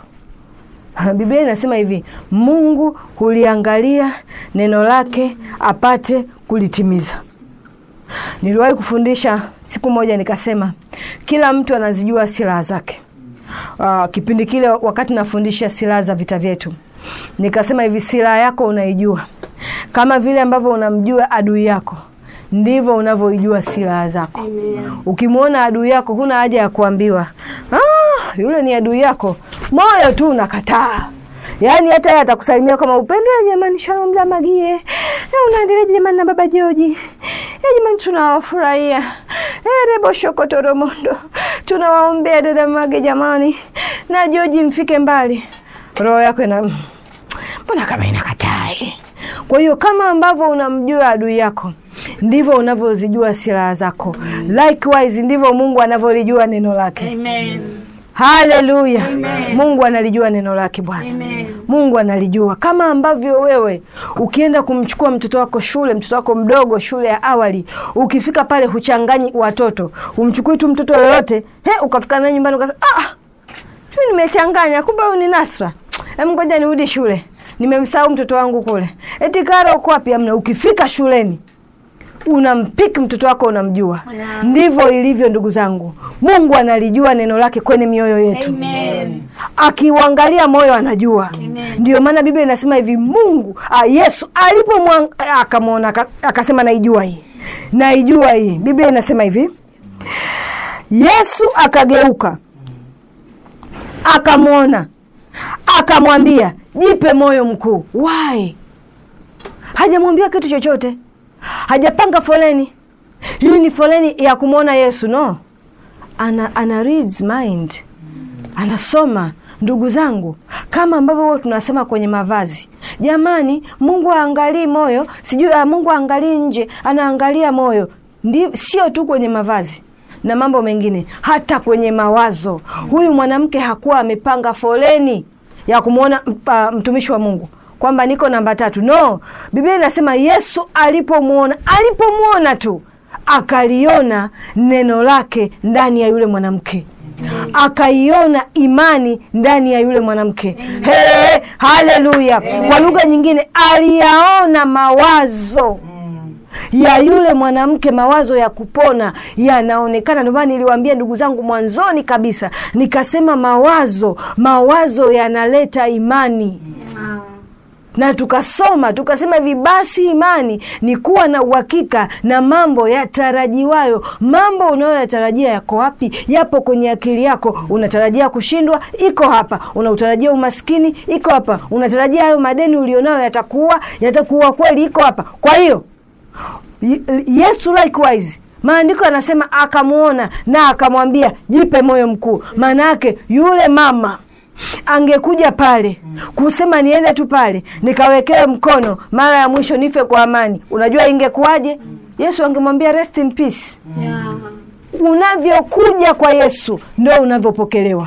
S2: Biblia inasema hivi, Mungu huliangalia neno lake apate kulitimiza. Niliwahi kufundisha siku moja nikasema, kila mtu anazijua silaha zake. Uh, kipindi kile wakati nafundisha silaha za vita vyetu, nikasema hivi, silaha yako unaijua. Kama vile ambavyo unamjua adui yako, ndivyo unavyoijua silaha zako. Amen. Ukimuona adui yako huna haja ya kuambiwa, ah, yule ni adui yako. Moyo tu unakataa. Yaani hata yeye atakusalimia kama upendo, jamani, shalom la magie. Na unaendelea jamani na baba George. Ya jamani, tunawafurahia. Eh, rebo shokotoro mondo. Tunawaombea dada Mage jamani. Na George mfike mbali. Roho yako ina mbona kama inakataa. Kwa hiyo kama ambavyo unamjua adui yako, ndivyo unavyozijua silaha zako. Likewise ndivyo Mungu anavyolijua neno lake. Amen. Hallelujah. Amen. Mungu analijua neno lake Bwana. Amen. Mungu analijua. Kama ambavyo wewe ukienda kumchukua mtoto wako shule, mtoto wako mdogo shule ya awali, ukifika pale huchanganyi watoto. Umchukui tu mtoto yoyote, he ukafika naye nyumbani ukasema, ah, mimi nimechanganya, kumbe huyu ni Nasra. Hem, ngoja nirudi shule. Nimemsahau mtoto wangu kule. Eti Karo uko wapi? Amna. Ukifika shuleni unampiki mtoto wako, unamjua. Yeah. Ndivyo ilivyo ndugu zangu. Mungu analijua neno lake kwenye mioyo yetu. Amen. Akiuangalia moyo anajua. Amen. Ndio maana Biblia inasema hivi, Mungu, ah, Yesu alipomwona akamwona akasema naijua hii. Naijua hii. Biblia inasema hivi, Yesu akageuka akamwona, akamwambia jipe moyo mkuu. Why? Hajamwambia kitu chochote, hajapanga foleni. Hii ni foleni ya kumwona Yesu, no. Ana, ana reads mind, anasoma. Ndugu zangu, kama ambavyo wao tunasema kwenye mavazi, jamani, Mungu aangalii moyo, sijui Mungu aangalii nje, anaangalia moyo. Ndi, sio tu kwenye mavazi na mambo mengine, hata kwenye mawazo. Huyu mwanamke hakuwa amepanga foleni ya kumuona mtumishi wa Mungu kwamba niko namba tatu. No, Biblia inasema Yesu alipomuona, alipomuona tu akaliona neno lake ndani ya yule mwanamke. Akaiona imani ndani ya yule mwanamke. Hey, haleluya. Kwa lugha nyingine, aliyaona mawazo ya yule mwanamke, mawazo ya kupona yanaonekana. Ndio maana niliwaambia ndugu zangu mwanzoni kabisa, nikasema mawazo, mawazo yanaleta imani. Na tukasoma, tukasema hivi, basi imani ni kuwa na uhakika na mambo yatarajiwayo. Mambo unayoyatarajia yako wapi? Yapo kwenye akili yako. Unatarajia kushindwa? Iko hapa. Unatarajia umaskini? Iko hapa. Unatarajia hayo madeni ulionayo yatakuwa, yatakuwa kweli? Iko hapa. Kwa hiyo Yesu likewise, maandiko yanasema akamuona na akamwambia jipe moyo mkuu. Maana yake yule mama angekuja pale kusema niende tu pale nikawekewe mkono mara ya mwisho nife kwa amani, unajua ingekuwaje? Yesu angemwambia rest in peace. Yeah. Unavyokuja kwa Yesu ndio unavyopokelewa.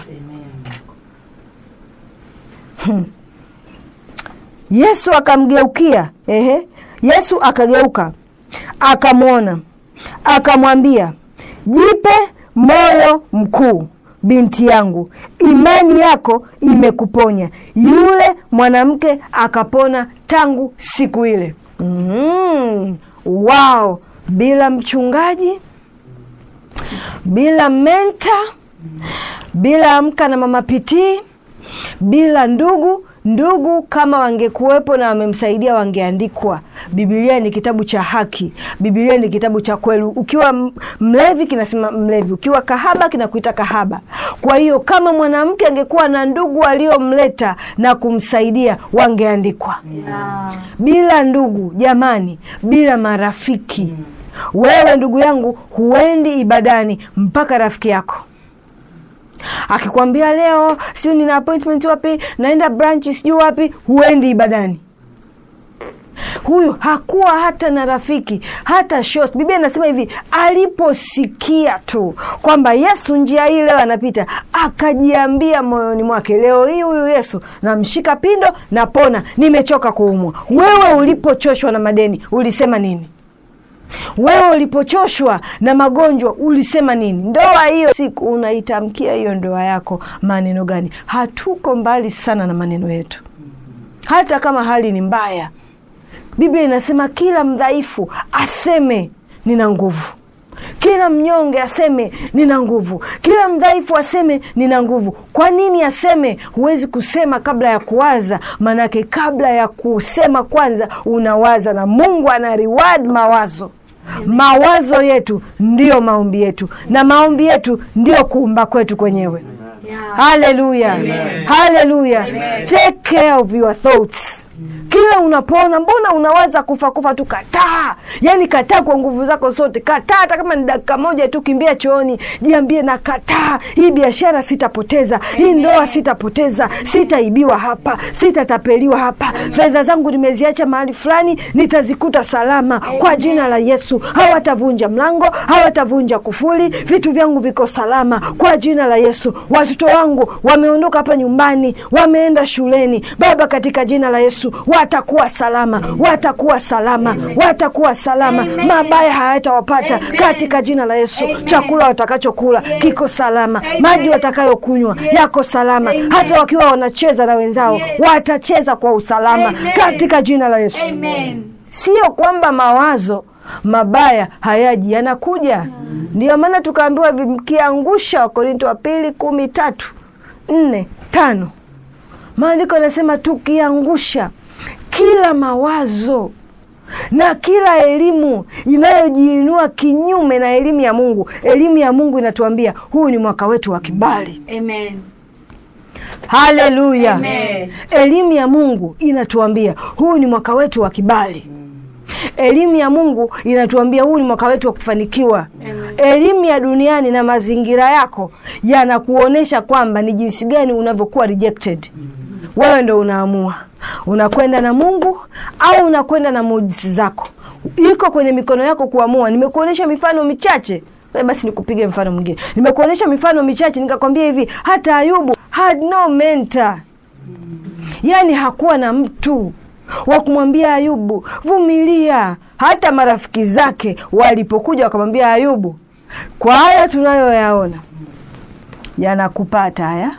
S2: Hmm. Yesu akamgeukia, ehe. Yesu akageuka, akamwona, akamwambia jipe moyo mkuu, binti yangu, imani yako imekuponya. Yule mwanamke akapona tangu siku ile. Mm, wow, bila mchungaji, bila menta, bila amka na mama pitii, bila ndugu. Ndugu kama wangekuwepo na wamemsaidia wangeandikwa. Biblia ni kitabu cha haki. Biblia ni kitabu cha kweli. Ukiwa mlevi kinasema mlevi, ukiwa kahaba kinakuita kahaba. Kwa hiyo kama mwanamke angekuwa na ndugu waliomleta na kumsaidia wangeandikwa. Yeah. Bila ndugu, jamani, bila marafiki. Mm. Wewe ndugu yangu huendi ibadani mpaka rafiki yako akikwambia leo sio nina appointment wapi, naenda branch sio wapi, huendi ibadani. Huyu hakuwa hata na rafiki, hata shows. Biblia inasema hivi, aliposikia tu kwamba Yesu njia hii leo anapita, akajiambia moyoni mwake, leo hii huyu Yesu namshika pindo napona, nimechoka kuumwa. Wewe ulipochoshwa na madeni ulisema nini? Wewe ulipochoshwa na magonjwa ulisema nini? Ndoa hiyo siku unaitamkia hiyo ndoa yako maneno gani? Hatuko mbali sana na maneno yetu, hata kama hali ni mbaya. Biblia inasema kila mdhaifu aseme nina nguvu. Kila mnyonge aseme nina nguvu. Kila mdhaifu aseme nina nguvu. Kwa nini aseme? Huwezi kusema kabla ya kuwaza. Manake kabla ya kusema kwanza unawaza, na Mungu ana reward mawazo. Mawazo yetu ndio maombi yetu, na maombi yetu ndio kuumba kwetu kwenyewe. Yeah. Hallelujah. Hallelujah. Take care of your thoughts. Kila unapona, mbona unawaza kufa kufa tu, kataa. Yaani kataa kwa nguvu zako zote. Kataa hata kama ni dakika moja tu, kimbia chooni, jiambie na kataa. Hii biashara sitapoteza, hii ndoa sitapoteza, sitaibiwa hapa, sitatapeliwa hapa. Fedha zangu nimeziacha mahali fulani, nitazikuta salama kwa jina la Yesu. Hawatavunja mlango, hawatavunja kufuli, vitu vyangu viko salama kwa jina la Yesu. Watoto wangu wameondoka hapa nyumbani, wameenda shuleni. Baba, katika jina la Yesu watakuwa salama, watakuwa salama, watakuwa salama. Mabaya hayatawapata katika jina la Yesu. Chakula watakachokula kiko salama, maji watakayokunywa yako salama. Hata wakiwa wanacheza na wenzao watacheza kwa usalama katika jina la Yesu. Sio kwamba mawazo mabaya hayaji, yanakuja. Ndio maana tukaambiwa mkiangusha, Wakorintho wa pili kumi tatu nne tano. Maandiko yanasema tukiangusha kila mawazo na kila elimu inayojiinua kinyume na elimu ya Mungu. Elimu ya Mungu inatuambia huu ni mwaka wetu wa kibali. Amen. Haleluya. Elimu ya Mungu inatuambia huu ni mwaka wetu wa kibali. Elimu ya Mungu inatuambia huu ni mwaka wetu wa kufanikiwa. Elimu ya duniani na mazingira yako yanakuonesha kwamba ni jinsi gani unavyokuwa rejected. Wewe ndio unaamua. Unakwenda na Mungu au unakwenda na muujiza zako. Iko kwenye mikono yako kuamua. Nimekuonesha mifano michache. Basi nikupige mfano mwingine. Nimekuonesha mifano michache nikakwambia hivi, hata Ayubu had no mentor. Yaani hakuwa na mtu wa kumwambia Ayubu, vumilia. Hata marafiki zake walipokuja wakamwambia Ayubu, kwa haya tunayoyaona yanakupata haya,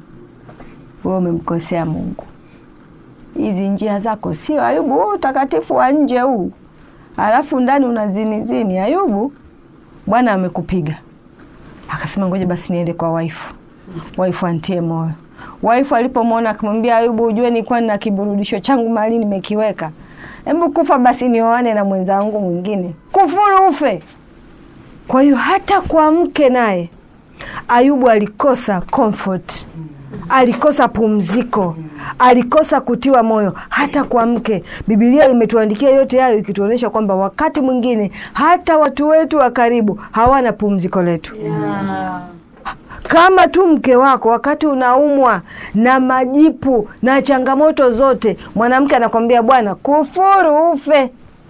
S2: wewe umemkosea Mungu. Hizi njia zako sio Ayubu, wewe utakatifu wa nje huu. Alafu ndani unazini zini. Ayubu, Bwana amekupiga. Akasema ngoja basi niende kwa waifu. Waifu antie moyo. Waifu alipomwona akamwambia Ayubu, ujue ni kwa nina kiburudisho changu mali nimekiweka. Hebu kufa basi nioane na mwenzangu mwingine. Kufuru ufe. Kwa hiyo hata kwa mke naye Ayubu alikosa comfort. Alikosa pumziko. Alikosa kutiwa moyo hata kwa mke. Biblia imetuandikia yote hayo ikituonesha kwamba wakati mwingine hata watu wetu wa karibu hawana pumziko letu. Yeah. Kama tu mke wako wakati unaumwa na majipu na changamoto zote, mwanamke anakwambia bwana kufuru ufe.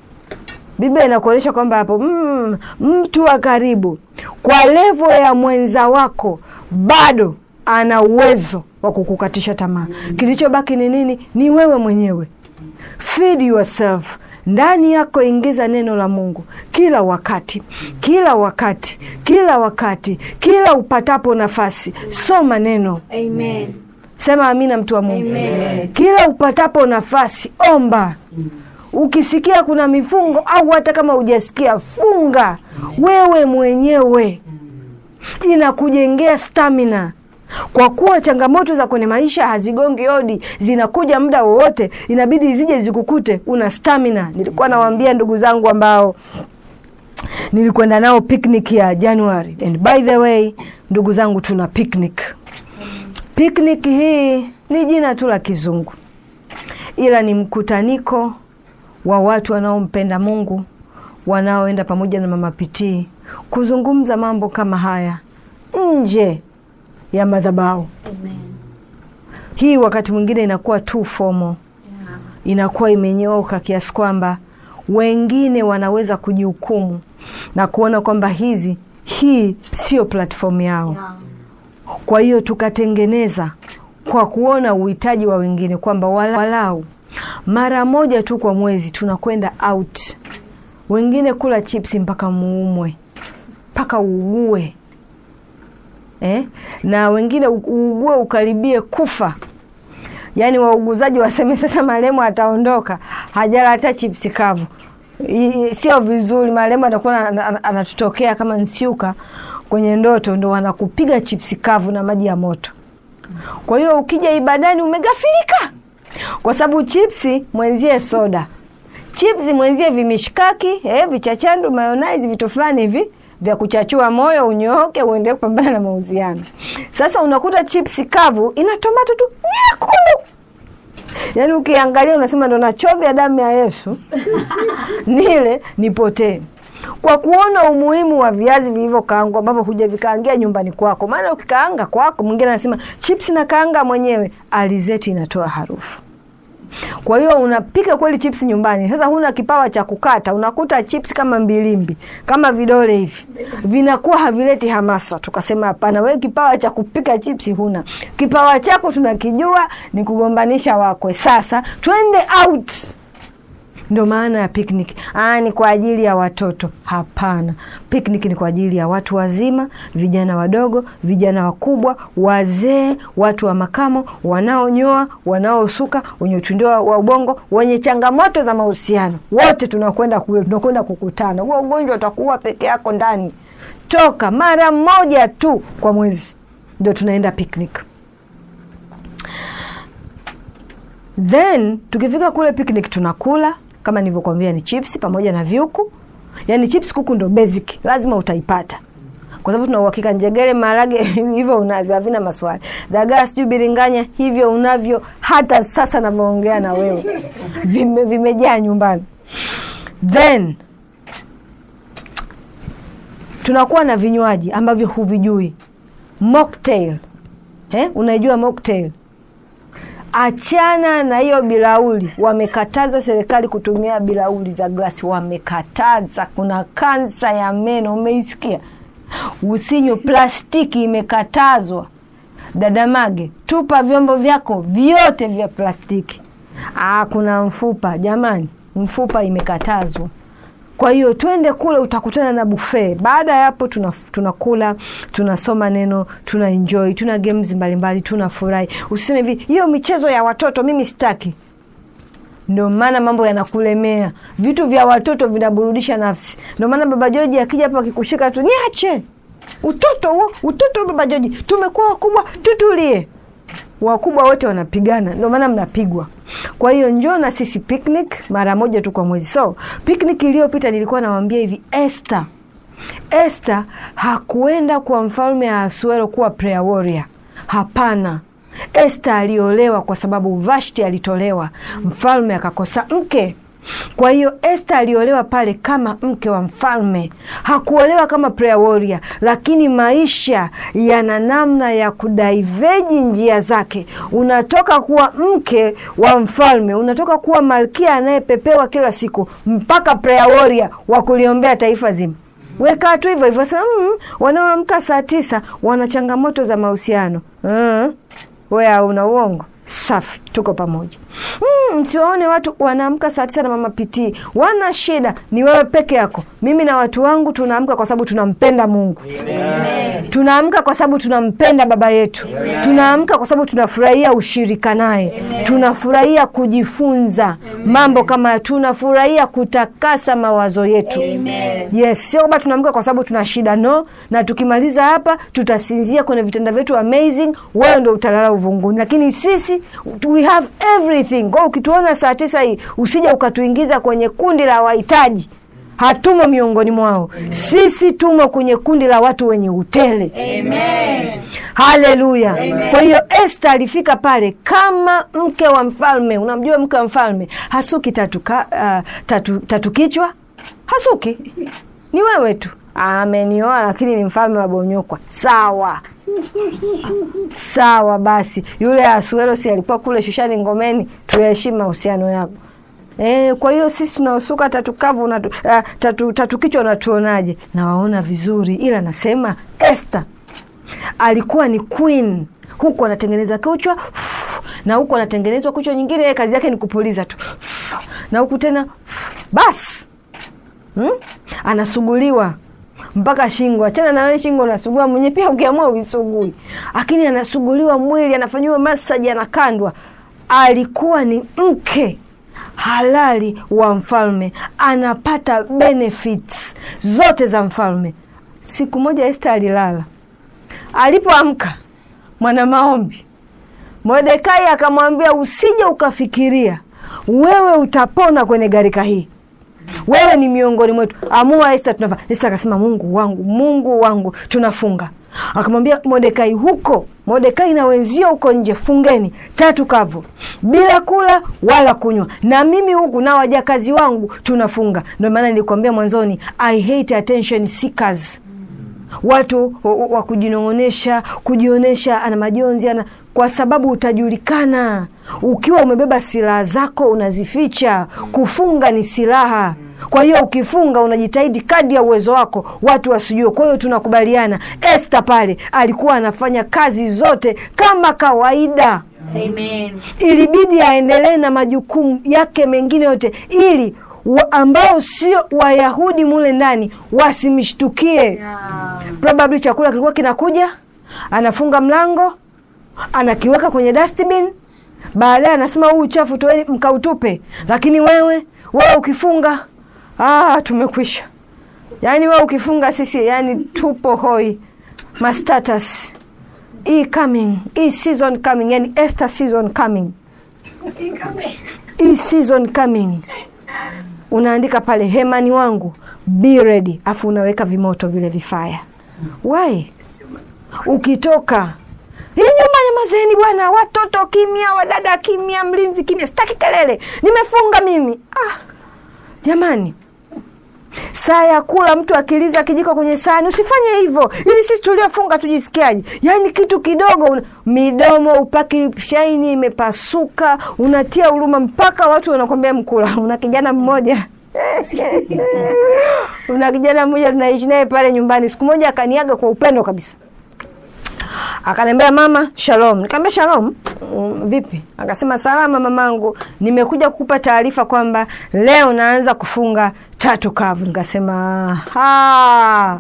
S2: Biblia inakuonesha kwamba hapo mm, mtu wa karibu kwa level ya mwenza wako bado ana uwezo wa kukukatisha tamaa. Kilichobaki ni nini? Ni wewe mwenyewe. Feed yourself. Ndani yako ingiza neno la Mungu kila wakati, kila wakati, kila wakati, kila upatapo nafasi soma neno.
S3: Amen.
S2: Sema amina mtu wa Mungu.
S3: Amen.
S2: Kila upatapo nafasi omba. Ukisikia kuna mifungo au hata kama hujasikia funga wewe mwenyewe. Inakujengea stamina. Kwa kuwa changamoto za kwenye maisha hazigongi hodi, zinakuja muda wowote, inabidi zije zikukute, una stamina. Nilikuwa nawaambia ndugu zangu ambao nilikwenda nao picnic ya January. And by the way, ndugu zangu tuna picnic. Picnic hii ni jina tu la kizungu. Ila ni mkutaniko wa watu wanaompenda Mungu, wanaoenda pamoja na Mama Pitii kuzungumza mambo kama haya nje ya madhabahu.
S3: Amen.
S2: Hii wakati mwingine inakuwa too formal. Yeah. Inakuwa imenyooka kiasi kwamba wengine wanaweza kujihukumu na kuona kwamba hizi hii sio platform yao. Yeah. Kwa hiyo tukatengeneza kwa kuona uhitaji wa wengine kwamba walau mara moja tu kwa mwezi tunakwenda out. Wengine kula chips mpaka muumwe, mpaka uugue. Eh? Na wengine uugue ukaribie kufa. Yaani wauguzaji waseme sasa marehemu ataondoka hajala hata chips kavu. Sio vizuri, marehemu atakuwa anatutokea kama nsiuka kwenye ndoto, ndo wanakupiga chips kavu na maji ya moto. Kwa hiyo ukija ibadani umegafirika. Kwa sababu chipsi mwenzie soda. Chipsi mwenzie vimishikaki, eh vichachandu, mayonnaise, vitu fulani hivi vya kuchachua moyo unyooke uende kupambana na mahusiano. Sasa unakuta chipsi kavu ina tomato tu nyekundu. Yaani ukiangalia unasema ndo nachovya damu ya Yesu. Nile nipotee. Kwa kuona umuhimu wa viazi vilivyokaangwa ambavyo hujavikaangia nyumbani kwako. Maana ukikaanga kwako mwingine anasema chips na kaanga mwenyewe, alizeti inatoa harufu. Kwa hiyo unapika kweli chips nyumbani. Sasa huna kipawa cha kukata, unakuta chips kama mbilimbi, kama vidole hivi. Vinakuwa havileti hamasa. Tukasema hapana, wewe kipawa cha kupika chips huna. Kipawa chako tunakijua ni kugombanisha wakwe. Sasa twende out. Ndio maana ya picnic. Ah, ni kwa ajili ya watoto. Hapana. Picnic ni kwa ajili ya watu wazima, vijana wadogo, vijana wakubwa, wazee, watu wa makamo, wanaonyoa, wanaosuka, wenye utundio wa ubongo, wenye changamoto za mahusiano. Wote tunakwenda kule, tunakwenda kukutana. Huo ugonjwa utakuwa peke yako ndani. Toka mara moja tu kwa mwezi. Ndio tunaenda picnic. Then tukifika kule picnic tunakula kama nilivyokuambia ni chips pamoja na viuku. Yaani chips kuku ndo basic, lazima utaipata. kwa sababu tuna uhakika njegere maharage hivyo unavyo, havina maswali. Dagaa sijui biringanya hivyo unavyo, hata sasa navyoongea na wewe vime, vimejaa nyumbani. Then tunakuwa na vinywaji ambavyo huvijui. Mocktail. Eh, unaijua mocktail? Achana na hiyo bilauli. Wamekataza serikali kutumia bilauli za glasi, wamekataza. Kuna kansa ya meno, umeisikia? Usinywe plastiki, imekatazwa. Dada Mage, tupa vyombo vyako vyote vya plastiki. Ah, kuna mfupa, jamani, mfupa imekatazwa. Kwa hiyo twende kule, utakutana na buffet. Baada ya hapo tunakula, tuna tunasoma neno, tuna enjoy, tuna games mbalimbali, tunafurahi. Usiseme hivi, hiyo michezo ya watoto mimi sitaki. Ndio maana mambo yanakulemea. Vitu vya watoto vinaburudisha nafsi. Ndio maana Baba George akija hapa akikushika tu, niache. Utoto huo, utoto Baba George. Tumekuwa wakubwa, tutulie. Wakubwa wote wanapigana, ndio maana mnapigwa. Kwa hiyo njoo na sisi picnic mara moja tu kwa mwezi. So, picnic iliyopita nilikuwa nawaambia hivi, Esther. Esther hakuenda kwa mfalme Ahasuero kuwa prayer warrior. Hapana. Esther aliolewa kwa sababu Vashti alitolewa. Mfalme akakosa mke. Kwa hiyo Esther aliolewa pale kama mke wa mfalme. Hakuolewa kama prayer warrior, lakini maisha yana namna ya kudaiveji njia zake. Unatoka kuwa mke wa mfalme, unatoka kuwa malkia anayepepewa kila siku, mpaka prayer warrior wa kuliombea taifa zima. Weka tu hivyo hivyo. Sasa mm, wanaoamka saa tisa wana changamoto za mahusiano. Mm, wewe una uongo. Safi, tuko pamoja. Mm, msiwaone watu wanaamka saa tisa na mama pitii. Wana shida, ni wewe peke yako. Mimi na watu wangu tunaamka kwa sababu tunampenda Mungu. Amen. Tunaamka kwa sababu tunampenda baba yetu. Amen. Tunaamka kwa sababu tunafurahia ushirika naye. Tunafurahia kujifunza. Amen. Mambo kama tunafurahia kutakasa mawazo yetu. Amen. Yes, sio kwamba tunaamka kwa sababu tuna shida, no. Na tukimaliza hapa tutasinzia kwenye vitanda vyetu amazing, wewe ndio utalala uvunguni. Lakini sisi we have everything. Kwa ukituona saa tisa hii, usije ukatuingiza kwenye kundi la wahitaji. Hatumo miongoni mwao. Sisi tumo kwenye kundi la watu wenye utele. Amen. Haleluya. Kwa hiyo Esther alifika pale kama mke wa mfalme. Unamjua mke wa mfalme hasuki tatu, ka, uh, tatu, tatu kichwa. Hasuki. Ni wewe tu. Amenioa lakini ni mfalme wa Bonyokwa. Sawa. Sawa basi. Yule Ahasuero si alikuwa kule Shushani ngomeni, tuheshimu mahusiano yako. Eh, kwa hiyo sisi tunaosuka tatu kavu na uh, tatu tatu kichwa na tuonaje? Na waona vizuri, ila nasema Esther alikuwa ni queen. Huko anatengeneza kichwa na huko anatengenezwa kichwa nyingine, kazi yake ni kupuliza tu. Na huko tena bas. Hmm? Anasuguliwa mpaka shingo. Achana na wewe shingo unasugua mwenye, pia ukiamua uisugui. Lakini anasuguliwa mwili, anafanywa massage, anakandwa. Alikuwa ni mke halali wa mfalme, anapata benefits zote za mfalme. Siku moja Esther alilala. Alipoamka mwana maombi Mordekai akamwambia, usije ukafikiria wewe utapona kwenye gharika hii. Wewe ni miongoni mwetu. Amua Esther, tunafa. Esther akasema, Mungu wangu, Mungu wangu, tunafunga. Akamwambia Mordekai, huko Mordekai na wenzio huko nje fungeni tatu kavu bila kula wala kunywa, na mimi huku na wajakazi wangu tunafunga. Ndio maana nilikwambia mwanzoni, I hate attention seekers. Watu wa kujinongonesha, kujionesha ana majonzi ana, kwa sababu utajulikana. Ukiwa umebeba silaha zako unazificha. Kufunga ni silaha. Kwa hiyo ukifunga unajitahidi kadri ya uwezo wako watu wasijue. Kwa hiyo tunakubaliana Esther pale alikuwa anafanya kazi zote kama kawaida. Amen. Ilibidi aendelee na majukumu yake mengine yote ili wa ambao sio Wayahudi mule ndani wasimshtukie. Yeah. Probably chakula kilikuwa kinakuja, anafunga mlango, anakiweka kwenye dustbin, baadaye anasema huu uchafu toeni mkautupe. Lakini wewe, wewe ukifunga, ah tumekwisha. Yaani wewe ukifunga sisi yani tupo hoi. Ma status e coming, e season coming, yani Esther season coming. E season coming. Unaandika pale, hemani wangu be ready, afu unaweka vimoto vile vifaya. Why? Ukitoka hii nyumba nyamazeni bwana, watoto kimya, wadada kimya, mlinzi kimya, sitaki kelele, nimefunga mimi. Ah, jamani, saa ya kula mtu akiliza kijiko kwenye sahani, usifanye hivyo. Ili sisi tuliofunga tujisikiaje? Yaani kitu kidogo, midomo upaki shaini imepasuka, unatia huruma mpaka watu wanakwambia mkula. Una kijana mmoja una kijana mmoja tunaishi naye pale nyumbani, siku moja akaniaga kwa upendo kabisa. Akaniambia, mama, shalom. Nikamwambia shalom. Um, vipi? Akasema, salama mamangu, nimekuja kukupa taarifa kwamba leo naanza kufunga tatu kavu. Nikasema, aha.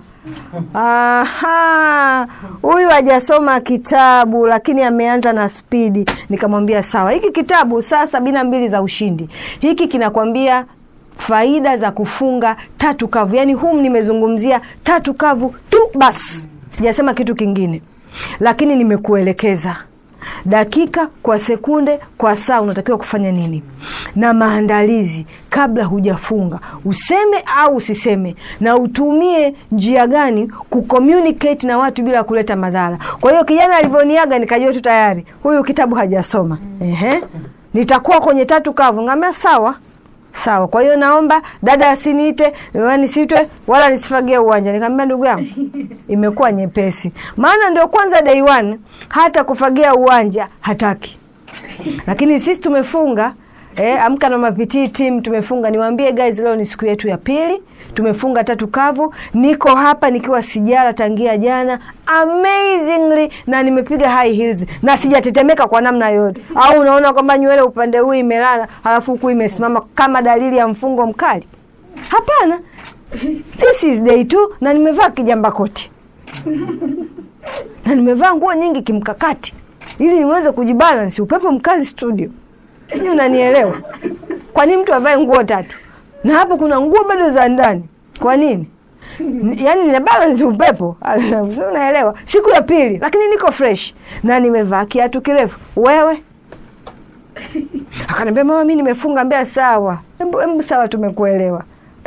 S2: Aha. Huyu hajasoma kitabu lakini ameanza na spidi. Nikamwambia sawa. Hiki kitabu saa sabini na mbili za ushindi, hiki kinakwambia faida za kufunga tatu kavu. Yaani humu nimezungumzia tatu kavu tu basi. Sijasema kitu kingine. Lakini nimekuelekeza dakika kwa sekunde kwa saa unatakiwa kufanya nini na maandalizi kabla hujafunga, useme au usiseme, na utumie njia gani kucommunicate na watu bila kuleta madhara. Kwa hiyo kijana alivyoniaga nikajua tu tayari huyu kitabu hajasoma. Ehe, nitakuwa kwenye tatu kavu. Ngamia sawa sawa. Kwa hiyo naomba dada asiniite, wani sitwe wala nisifagie uwanja. Nikamwambia ndugu yangu, imekuwa nyepesi. Maana ndio kwanza day one hata kufagia uwanja hataki. Lakini sisi tumefunga, eh, Amka na Mapitii team tumefunga. Niwaambie guys, leo ni siku yetu ya pili. Tumefunga tatu kavu. Niko hapa nikiwa sijala tangia jana amazingly, na nimepiga high heels na sijatetemeka kwa namna yote. Au unaona kwamba nywele upande huu imelala halafu huku imesimama kama dalili ya mfungo mkali? Hapana. This is day two na nimevaa kijamba koti. Na nimevaa nguo nyingi kimkakati ili niweze kujibalance upepo mkali studio. Hiyo unanielewa? Kwa nini mtu avae nguo tatu? Na hapo kuna nguo bado za ndani. Kwa nini? Yaani nina balance upepo. Unaelewa? Siku ya pili lakini niko fresh na nimevaa kiatu kirefu. Wewe? Akaniambia, mama mimi nimefunga. Mbea sawa. Hebu hebu sawa, tumekuelewa.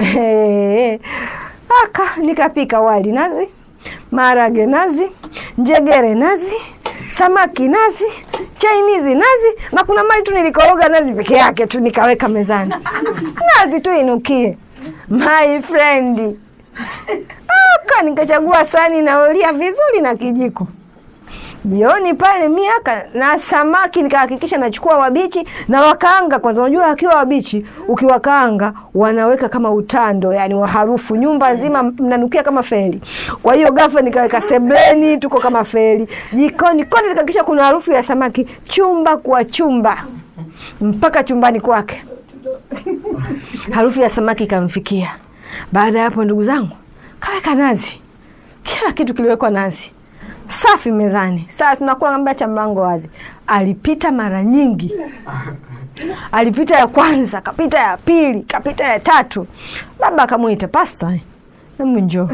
S2: Aka nikapika wali nazi, maharage nazi, njegere nazi, samaki nazi, Chinese nazi, na kuna mali tu nilikoroga nazi peke yake tu nikaweka mezani. Nazi tu inukie. My friend. Aka nikachagua sani na olia vizuri na kijiko. Jioni pale miaka na samaki nikahakikisha nachukua wabichi na wakaanga. Kwanza unajua akiwa wabichi ukiwakaanga wanaweka kama utando, yani wa harufu, nyumba nzima mnanukia kama feli. Kwa hiyo ghafla nikaweka sebleni, tuko kama feli. Jikoni kote nikahakikisha kuna harufu ya samaki chumba kwa chumba mpaka chumbani kwake. Harufu ya samaki kamfikia. Baada hapo ndugu zangu, kaweka nazi. Kila kitu kiliwekwa nazi. Safi mezani. Sasa tunakuwa ngambia cha mlango wazi. Alipita mara nyingi. Alipita ya kwanza, kapita ya pili, kapita ya tatu. Baba akamuita, pasta, hebu njoo.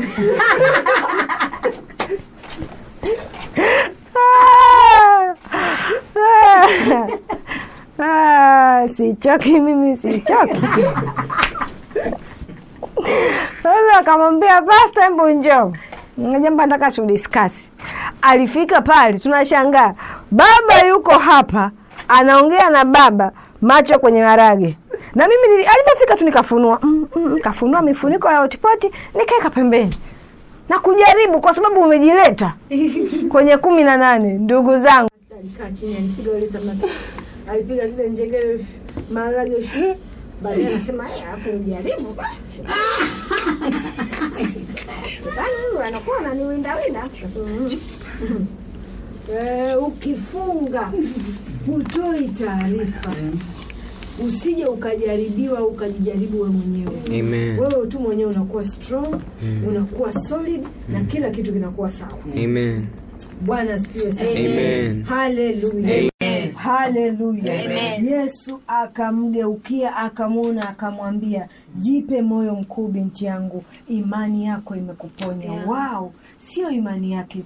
S2: Ah, sichoki mimi, sichoki. Sasa akamwambia, pasta, hebu njoo. Ngajamba nataka tu discuss. Alifika pale tunashangaa. Baba yuko hapa anaongea na baba macho kwenye marage. Na mimi alipofika tu nikafunua, mm, mm, kafunua mifuniko ya hotpot nikaeka pembeni. Na kujaribu kwa sababu umejileta kwenye kumi na nane ndugu zangu. Alikaa chini alipiga ile samaki. Alipiga zile njegere marage. Baadaye anasema, "Eh, hapo ujaribu." Tano anakuwa ananiwinda winda. Eh, ukifunga utoi taarifa. Usije ukajaribiwa ukajijaribu wewe mwenyewe.
S3: Amen.
S2: Wewe tu mwenyewe unakuwa strong, mm. unakuwa solid, mm. na kila kitu kinakuwa sawa.
S3: Amen.
S2: Bwana asifiwe sana.
S3: Amen.
S2: Hallelujah. Amen. Hallelujah. Amen. Yesu akamgeukia akamuona akamwambia, jipe moyo mkuu binti yangu, imani yako imekuponya. Yeah. Wow, sio imani yake tu.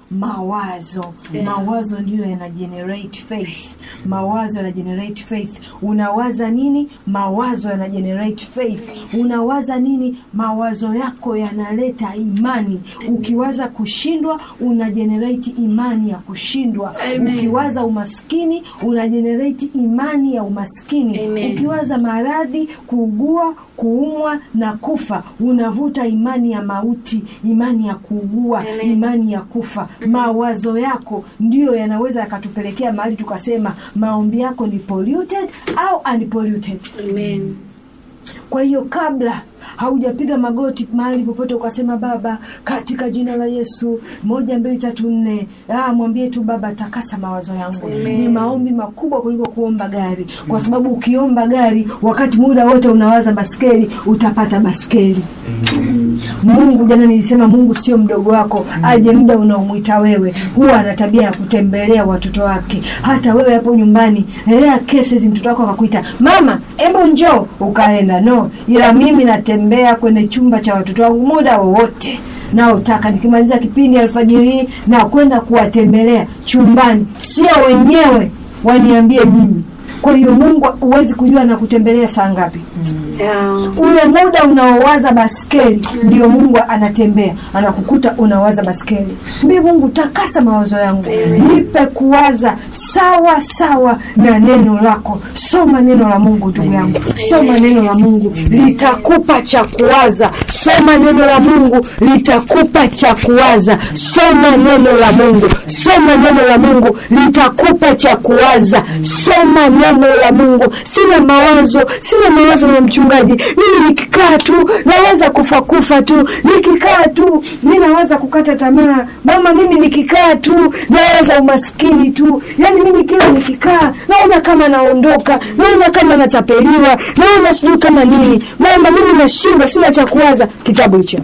S2: mawazo. Yeah. Mawazo ndiyo yana generate faith. Mawazo yana generate faith. Unawaza nini? Mawazo yana generate faith. Unawaza nini? Mawazo yako yanaleta imani. Ukiwaza kushindwa, una generate imani ya kushindwa. Amen. Ukiwaza umaskini, una generate imani ya umaskini. Amen. Ukiwaza maradhi, kuugua, kuumwa na kufa, unavuta imani ya mauti, imani ya kuugua. Amen. Imani ya kufa. Mawazo yako ndiyo yanaweza yakatupelekea mahali tukasema maombi yako ni polluted au unpolluted. Amen. Kwa hiyo kabla haujapiga magoti mahali popote ukasema Baba katika jina la Yesu moja mbili tatu nne, ah mwambie tu Baba takasa mawazo yangu. Amen. Ni maombi makubwa kuliko kuomba gari, kwa sababu ukiomba gari wakati muda wote unawaza baskeli, utapata baskeli. Amen. Mungu, jana nilisema Mungu sio mdogo wako, aje muda unaomuita wewe. Huwa ana tabia ya kutembelea watoto wake. Hata wewe hapo nyumbani, elea cases mtoto wako akakuita, "Mama, hebu njoo," ukaenda. No, ila mimi natembea kwenye chumba cha watoto wangu muda wowote nao taka, nikimaliza kipindi alfajiri na kwenda kuwatembelea chumbani, sio wenyewe waniambie mimi. Kwa hiyo Mungu huwezi kujua na kutembelea saa ngapi. Yeah. Ule muda unaowaza baskeli ndio Mungu anatembea, anakukuta unawaza baskeli. Mimi Mungu takasa mawazo yangu. Nipe kuwaza sawa sawa na neno lako. Soma neno la Mungu ndugu yangu. Soma neno la Mungu litakupa cha kuwaza. Soma neno la Mungu litakupa cha kuwaza. Soma neno la Mungu. Soma neno la Mungu litakupa cha kuwaza. Soma neno la Mungu. Sina mawazo, sina mawazo na mchungaji. Mimi nikikaa tu naweza kufa kufa tu. Nikikaa tu mimi naweza kukata tamaa. Mama, mimi nikikaa tu naweza umaskini tu. Yaani mimi kila nikikaa naona kama naondoka, naona kama natapeliwa, naona sijui kama nini. Mama, mimi nashindwa, sina cha kuwaza. Kitabu hicho.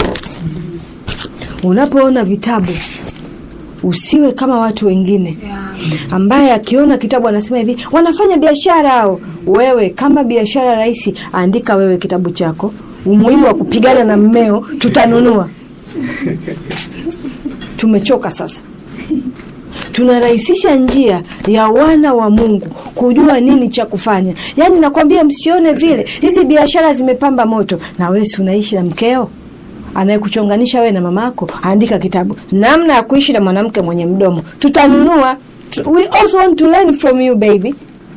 S2: Unapoona vitabu usiwe kama watu wengine ambaye akiona kitabu anasema hivi wanafanya biashara hao. Wewe kama biashara rahisi, andika wewe kitabu chako. Umuhimu wa kupigana na mmeo tutanunua. Tumechoka sasa. Tunarahisisha njia ya wana wa Mungu kujua nini cha kufanya. Yaani nakwambia msione vile hizi biashara zimepamba moto, na wewe unaishi na mkeo anayekuchonganisha wewe na mamako. Andika kitabu namna ya kuishi na mwanamke mwenye mdomo. Tutanunua. We also want to learn from you baby.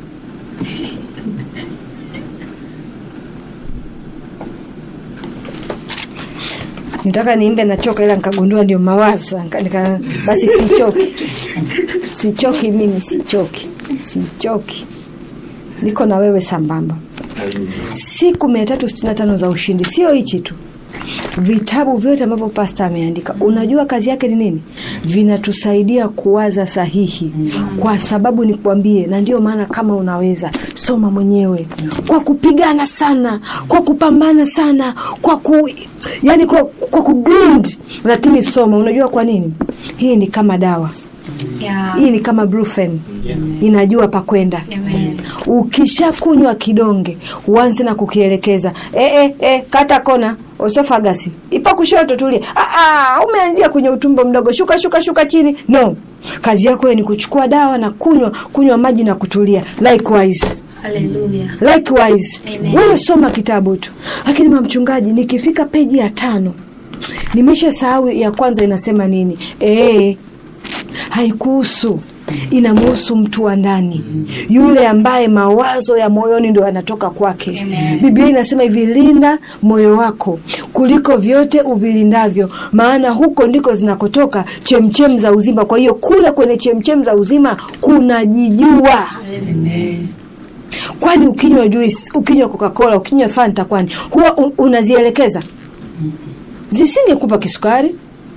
S2: Nitaka niimbe na choka, ila nikagundua ndio mawazo. Nika basi sichoki. Sichoki mimi, sichoki. Sichoki. Niko na wewe sambamba. Siku mia tatu sitini na tano za ushindi. Sio hichi tu. Vitabu vyote ambavyo pastor ameandika, unajua kazi yake ni nini? Vinatusaidia kuwaza sahihi. Kwa sababu nikwambie, na ndio maana kama unaweza soma mwenyewe, kwa kupigana sana, kwa kupambana sana, kwa ku yani kwa, kwa kugrind, lakini soma. Unajua kwa nini? Hii ni kama dawa. Yeah. Hii ni kama brufen. Yeah. Inajua pa kwenda. Ukishakunywa kidonge uanze na kukielekeza. Eh eh eh kata kona esophagus. Ipa kushoto tulie. Ah ah umeanzia kwenye utumbo mdogo. Shuka shuka shuka chini. No. Kazi yako ni kuchukua dawa na kunywa, kunywa maji na kutulia. Likewise. Hallelujah. Likewise. Wewe soma kitabu tu. Lakini mchungaji, nikifika peji ya tano nimesha sahau ya kwanza inasema nini? Eh haikuhusu, inamhusu mtu wa ndani, yule ambaye mawazo ya moyoni ndio yanatoka kwake. Biblia inasema hivi, linda moyo wako kuliko vyote uvilindavyo, maana huko ndiko zinakotoka chemchem za uzima. Kwa hiyo kula kwenye chemchem za uzima kuna jijua. Amen. Kwani ukinywa juice, ukinywa Coca-Cola, ukinywa Fanta, kwani huwa unazielekeza? Zisingekupa kisukari,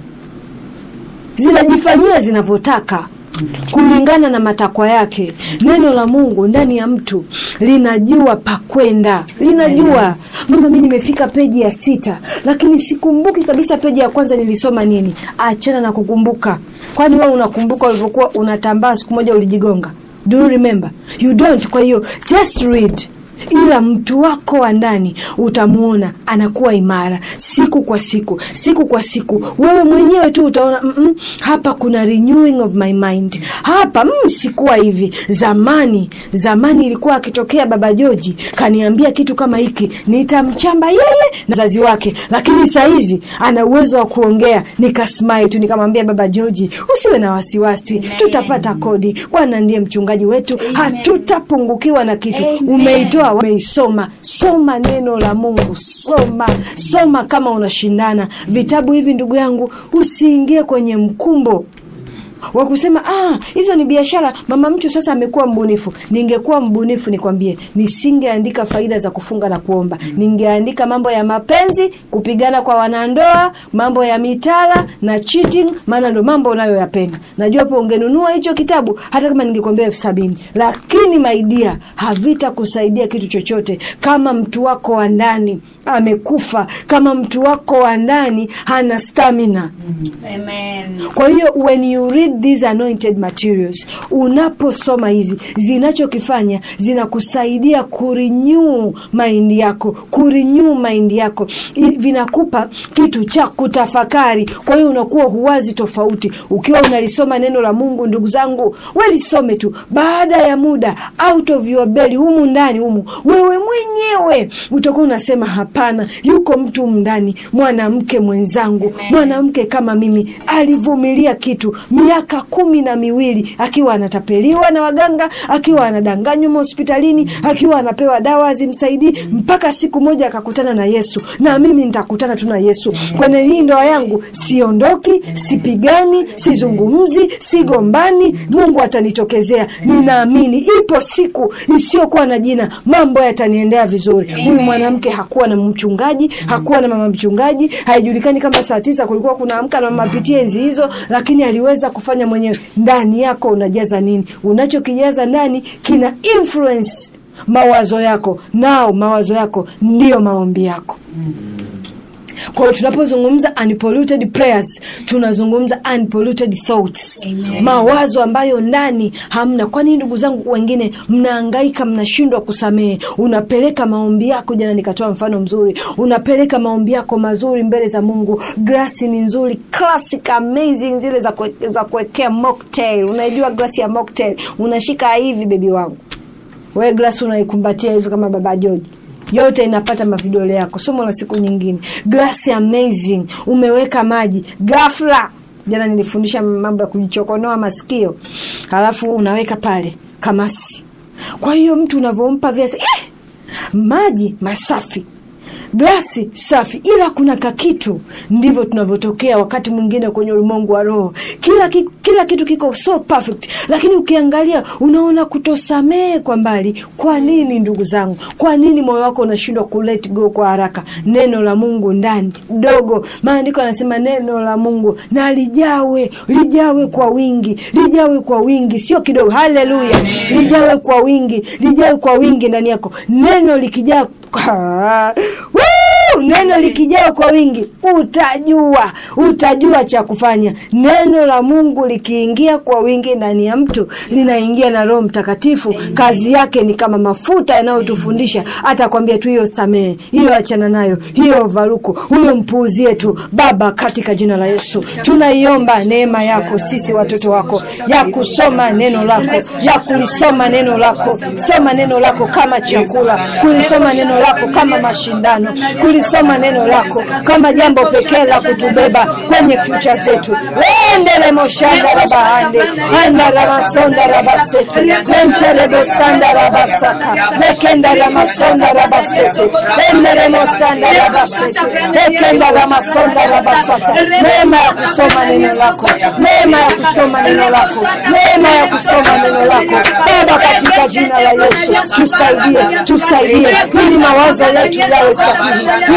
S2: zinajifanyia zinavyotaka kulingana na matakwa yake. Neno la Mungu ndani ya mtu linajua pa kwenda. Linajua, mama mimi nimefika peji ya sita lakini sikumbuki kabisa peji ya kwanza nilisoma nini. Achana na kukumbuka. Kwani wewe unakumbuka ulivyokuwa unatambaa siku moja ulijigonga? Do you remember? You don't. Kwa hiyo just read. ila mtu wako wa ndani utamuona anakuwa imara siku kwa siku, siku kwa siku. Wewe mwenyewe tu utaona mm -mm, hapa kuna renewing of my mind. Hapa mm, sikuwa hivi zamani. Zamani ilikuwa akitokea Baba George kaniambia kitu kama hiki, nitamchamba yeye na wazazi wake, lakini saizi ana uwezo wa kuongea. Nikasmile tu nikamwambia Baba George, usiwe na wasiwasi, tutapata kodi. Bwana ndiye mchungaji wetu, hatutapungukiwa na kitu. Amen. Umeitoa, umeisoma. Soma neno la Mungu, soma. Soma kama unashindana. Vitabu hivi ndugu yangu, usiingie kwenye mkumbo wa kusema ah hizo ni biashara. Mama mtu sasa amekuwa mbunifu. Ningekuwa mbunifu nikwambie, nisingeandika faida za kufunga na kuomba. Ningeandika mambo ya mapenzi, kupigana kwa wanandoa, mambo ya mitala na cheating, maana ndo mambo unayoyapenda. Najua hapo ungenunua hicho kitabu hata kama ningekwambia elfu sabini. Lakini my dear, havita kusaidia kitu chochote kama mtu wako wa ndani amekufa, kama mtu wako wa ndani hana stamina.
S3: Amen.
S2: Kwa hiyo when you read these anointed materials, unaposoma hizi, zinachokifanya zinakusaidia kurenew mind yako, kurenew mind yako. Vinakupa kitu cha kutafakari. Kwa hiyo unakuwa huwazi tofauti. Ukiwa unalisoma neno la Mungu, ndugu zangu, wewe lisome tu. Baada ya muda, out of your belly, humu ndani humu, wewe mwenyewe utakuwa unasema hapana, yuko mtu ndani, mwanamke mwenzangu, mwanamke kama mimi, alivumilia kitu miaka kumi na miwili akiwa anatapeliwa na waganga, akiwa anadanganywa hospitalini, akiwa anapewa dawa zimsaidii, mpaka siku moja akakutana na Yesu. Na mimi nitakutana tu na Yesu. Kwenye hii ndoa yangu siondoki, sipigani, sizungumzi, sigombani, Mungu atanitokezea. Ninaamini ipo siku isiyokuwa na jina mambo yataniendea vizuri. Huyu mwanamke hakuwa na mchungaji, hakuwa na mama mchungaji, haijulikani kama saa tisa kulikuwa kuna amka na mama pitie enzi hizo, lakini aliweza kufanya mwenyewe. Ndani yako unajaza nini? Unachokijaza ndani kina influence mawazo yako. Nao mawazo yako ndio maombi yako. Kwa hiyo tunapozungumza unpolluted prayers, tunazungumza unpolluted thoughts. Amen. Mawazo ambayo ndani hamna. Kwani ndugu zangu wengine mnahangaika, mnashindwa kusamehe, unapeleka maombi yako, jana nikatoa mfano mzuri, unapeleka maombi yako mazuri mbele za Mungu. Glasi ni nzuri, classic amazing, zile za kwe, za kuwekea mocktail. Unajua glasi ya mocktail, unashika hivi baby wangu. Wewe glasi unaikumbatia hivi kama Baba George. Yote inapata mavidole yako. Somo la siku nyingine. Glass amazing. Umeweka maji. Ghafla. Jana nilifundisha mambo ya kujichokonoa masikio. Halafu unaweka pale kamasi. Kwa hiyo mtu unavompa viasi, eh! Maji masafi. Glasi safi, ila kuna kakitu. Ndivyo tunavyotokea wakati mwingine kwenye ulimwengu wa roho. Kila ki, kila kitu kiko so perfect, lakini ukiangalia unaona kutosamehe kwa mbali. Kwa nini ndugu zangu? Kwa nini moyo wako unashindwa ku let go kwa haraka? Neno la Mungu ndani dogo. Maandiko yanasema neno la Mungu na lijawe, lijawe kwa wingi, lijawe kwa wingi, sio kidogo. Haleluya. Lijawe kwa wingi, lijawe kwa wingi ndani yako. Neno likijaa neno likijaa kwa wingi, utajua, utajua cha kufanya. Neno la Mungu likiingia kwa wingi ndani ya mtu, linaingia na Roho Mtakatifu. Kazi yake ni kama mafuta yanayotufundisha. Atakwambia tu hiyo samehe, hiyo achana nayo, hiyo varuko, huyo mpuuzie tu. Baba, katika jina la Yesu, tunaiomba neema yako sisi watoto wako, ya kusoma neno lako, ya kulisoma neno lako. Soma neno lako kama chakula, kulisoma neno lako kama mashindano, kulisoma neno lako kama jambo pekee la kutubeba kwenye future zetu. Endele moshanda rabahande, anda ramasonda rabasete, mentele besanda rabasaka, mekenda ramasonda rabasete, endele mosanda rabasete, mekenda ramasonda rabasata. Neema ya kusoma neno lako, neema ya kusoma neno lako, neema ya kusoma neno lako. Baba, katika jina la Yesu, tusaidie, tusaidie ili mawazo yetu yawe sahihi,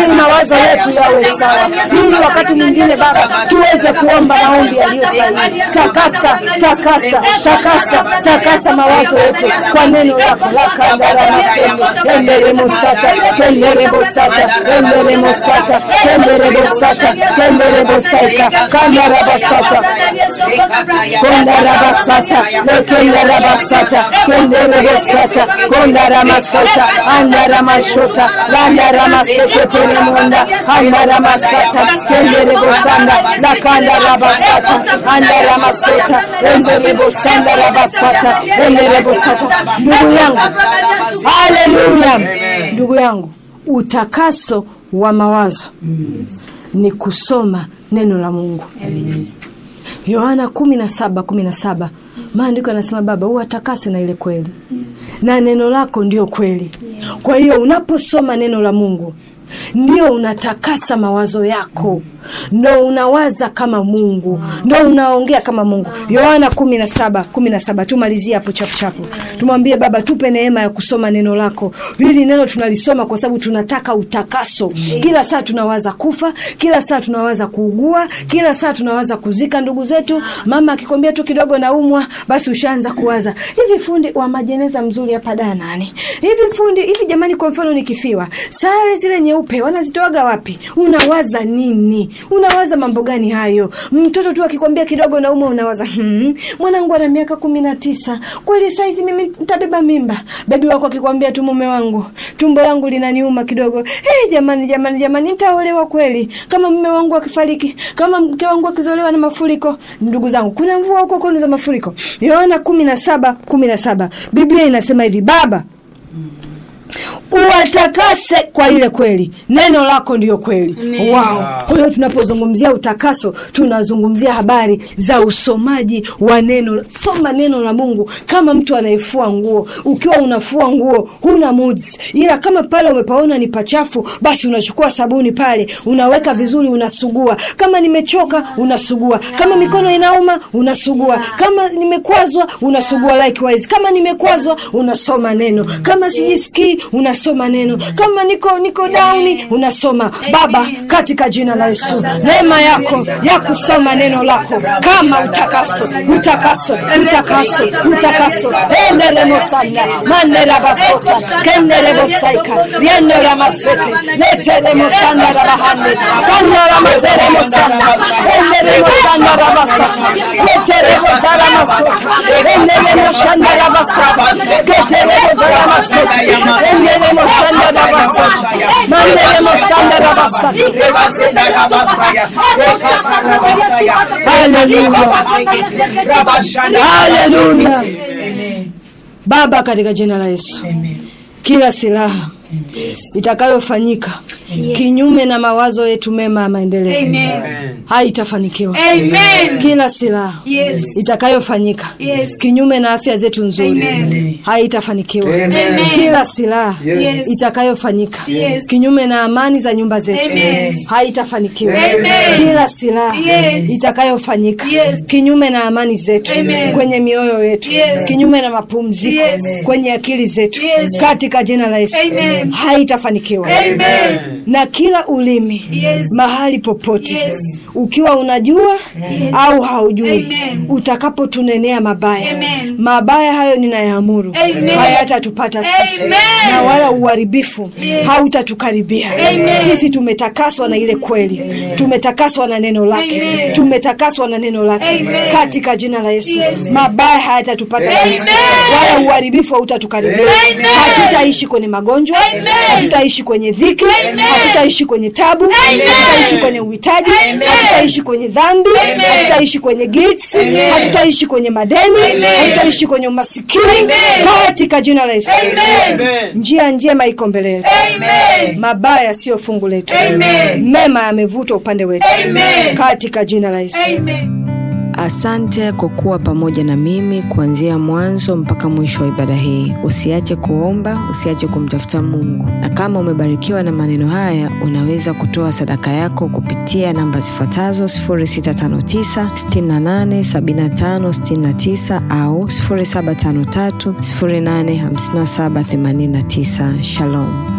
S2: ili mawazo yetu yawe sawa, ili wakati mwingine Baba tuweze kuomba maombi yaliyo sahihi. Takasa, takasa, takasa, takasa mawazo yetu kwa neno lako. Lakandara masemo endele mosata endele mosata endele mosata endele mosata endele mosata kandara basata kondara basata lekendara basata endele mosata kondara masata andara mashota landara masete telemonda andara masata endele mosanda lakandara basata andara maseta endele mosanda basata endele mosata. Ndugu yangu, haleluya, ndugu yangu, utakaso wa mawazo mm. ni kusoma neno la Mungu. Amen. Yohana kumi na saba kumi na saba maandiko yanasema Baba uwatakase na ile kweli mm. na neno lako ndio kweli. Yeah. Kwa hiyo unaposoma neno la Mungu ndio unatakasa mawazo yako, ndio unawaza kama Mungu, ndio unaongea kama Mungu. Yohana kumi na saba kumi na saba tumalizie hapo chapu chapu. Tumwambie Baba tupe neema ya kusoma neno lako. Hili neno tunalisoma kwa sababu tunataka utakaso. Kila saa tunawaza kufa, kila saa tunawaza kuugua, kila saa tunawaza kuzika ndugu zetu. Mama akikwambia tu kidogo naumwa, basi ushaanza kuwaza, hivi fundi wa majeneza mzuri hapa da nani? Hivi fundi, hivi jamani kwa mfano nikifiwa, sare zile nyeupe wanazitoaga wapi? Unawaza nini? Unawaza mambo gani hayo? Mtoto tu akikwambia kidogo na umo unawaza, hmm, mwanangu ana miaka kumi na tisa. Kweli saizi mimi nitabeba mimba. Bebi wako akikwambia tu mume wangu, tumbo langu linaniuma kidogo. Eh, hey, jamani jamani jamani nitaolewa kweli? Kama mume wangu akifariki, kama mke wangu akizolewa na mafuriko. Ndugu zangu, kuna mvua huko kuna za mafuriko. Yohana kumi na saba kumi na saba. Biblia inasema hivi, Baba uwatakase kwa ile kweli, neno lako ndio kweli. Wow. Kwa hiyo tunapozungumzia utakaso tunazungumzia habari za usomaji wa neno. Soma neno la Mungu kama mtu anayefua nguo. Ukiwa unafua nguo huna moods, ila kama pale umepaona ni pachafu, basi unachukua sabuni pale unaweka vizuri unasugua. Kama nimechoka unasugua, kama mikono inauma unasugua, kama nimekwazwa unasugua likewise. Kama nimekwazwa unasoma neno, kama sijisikii unasoma neno, kama niko niko down unasoma. Baba katika jina la Yesu, neema yako ya kusoma neno lako kama utakaso utakaso utakaso utakaso endele mosanda manela basota kendele bosaika rianela masete letele mosanda rabahande kandala mazere mosanda endele mosanda rabasata letele bozara masota endele mosanda rabasata letele bozara masota endele mosanda rabasata mandele mosanda rabasata. Hallelujah. Hallelujah. Baba katika jina la Yesu, kila silaha itakayofanyika kinyume na mawazo yetu mema ya maendeleo haitafanikiwa. Kila silaha yes. itakayofanyika yes. kinyume na afya zetu nzuri haitafanikiwa. Kila silaha yes. itakayofanyika yes. kinyume na amani za nyumba zetu haitafanikiwa. Kila silaha yes. itakayofanyika yes. kinyume na amani zetu Amen. kwenye mioyo yetu yes. kinyume na mapumziko yes. kwenye akili zetu yes. katika jina la Yesu haitafanikiwa. Na kila ulimi yes. mahali popote yes. ukiwa unajua yes. au haujui utakapotunenea mabaya Amen. mabaya hayo ninayaamuru hayatatupata sisi na wala uharibifu yes. hautatukaribia. Sisi tumetakaswa na ile kweli Amen. tumetakaswa na neno lake Amen. tumetakaswa na neno lake Amen. katika jina la Yesu yes. mabaya hayatatupata sisi wala uharibifu hautatukaribia. Hatutaishi kwenye magonjwa Amen. hatutaishi kwenye dhiki Amen. hatutaishi kwenye tabu Amen. hatutaishi kwenye uhitaji Amen. hatutaishi kwenye dhambi Amen. hatutaishi kwenye guilt Amen. hatutaishi kwenye madeni Amen. hatutaishi kwenye umasikini katika jina la Yesu. Njia njema iko mbele yetu. Mabaya sio fungu letu. Mema yamevutwa upande wetu katika jina la Yesu. Amen.
S1: Asante kwa kuwa pamoja na mimi kuanzia mwanzo mpaka mwisho wa ibada hii. Usiache kuomba, usiache kumtafuta Mungu. Na kama umebarikiwa na maneno haya, unaweza kutoa sadaka yako kupitia namba zifuatazo: sifuri sita tano tisa sitini na nane sabini na tano sitini na tisa au sifuri saba tano tatu sifuri nane hamsini na saba themanini na tisa. Shalom.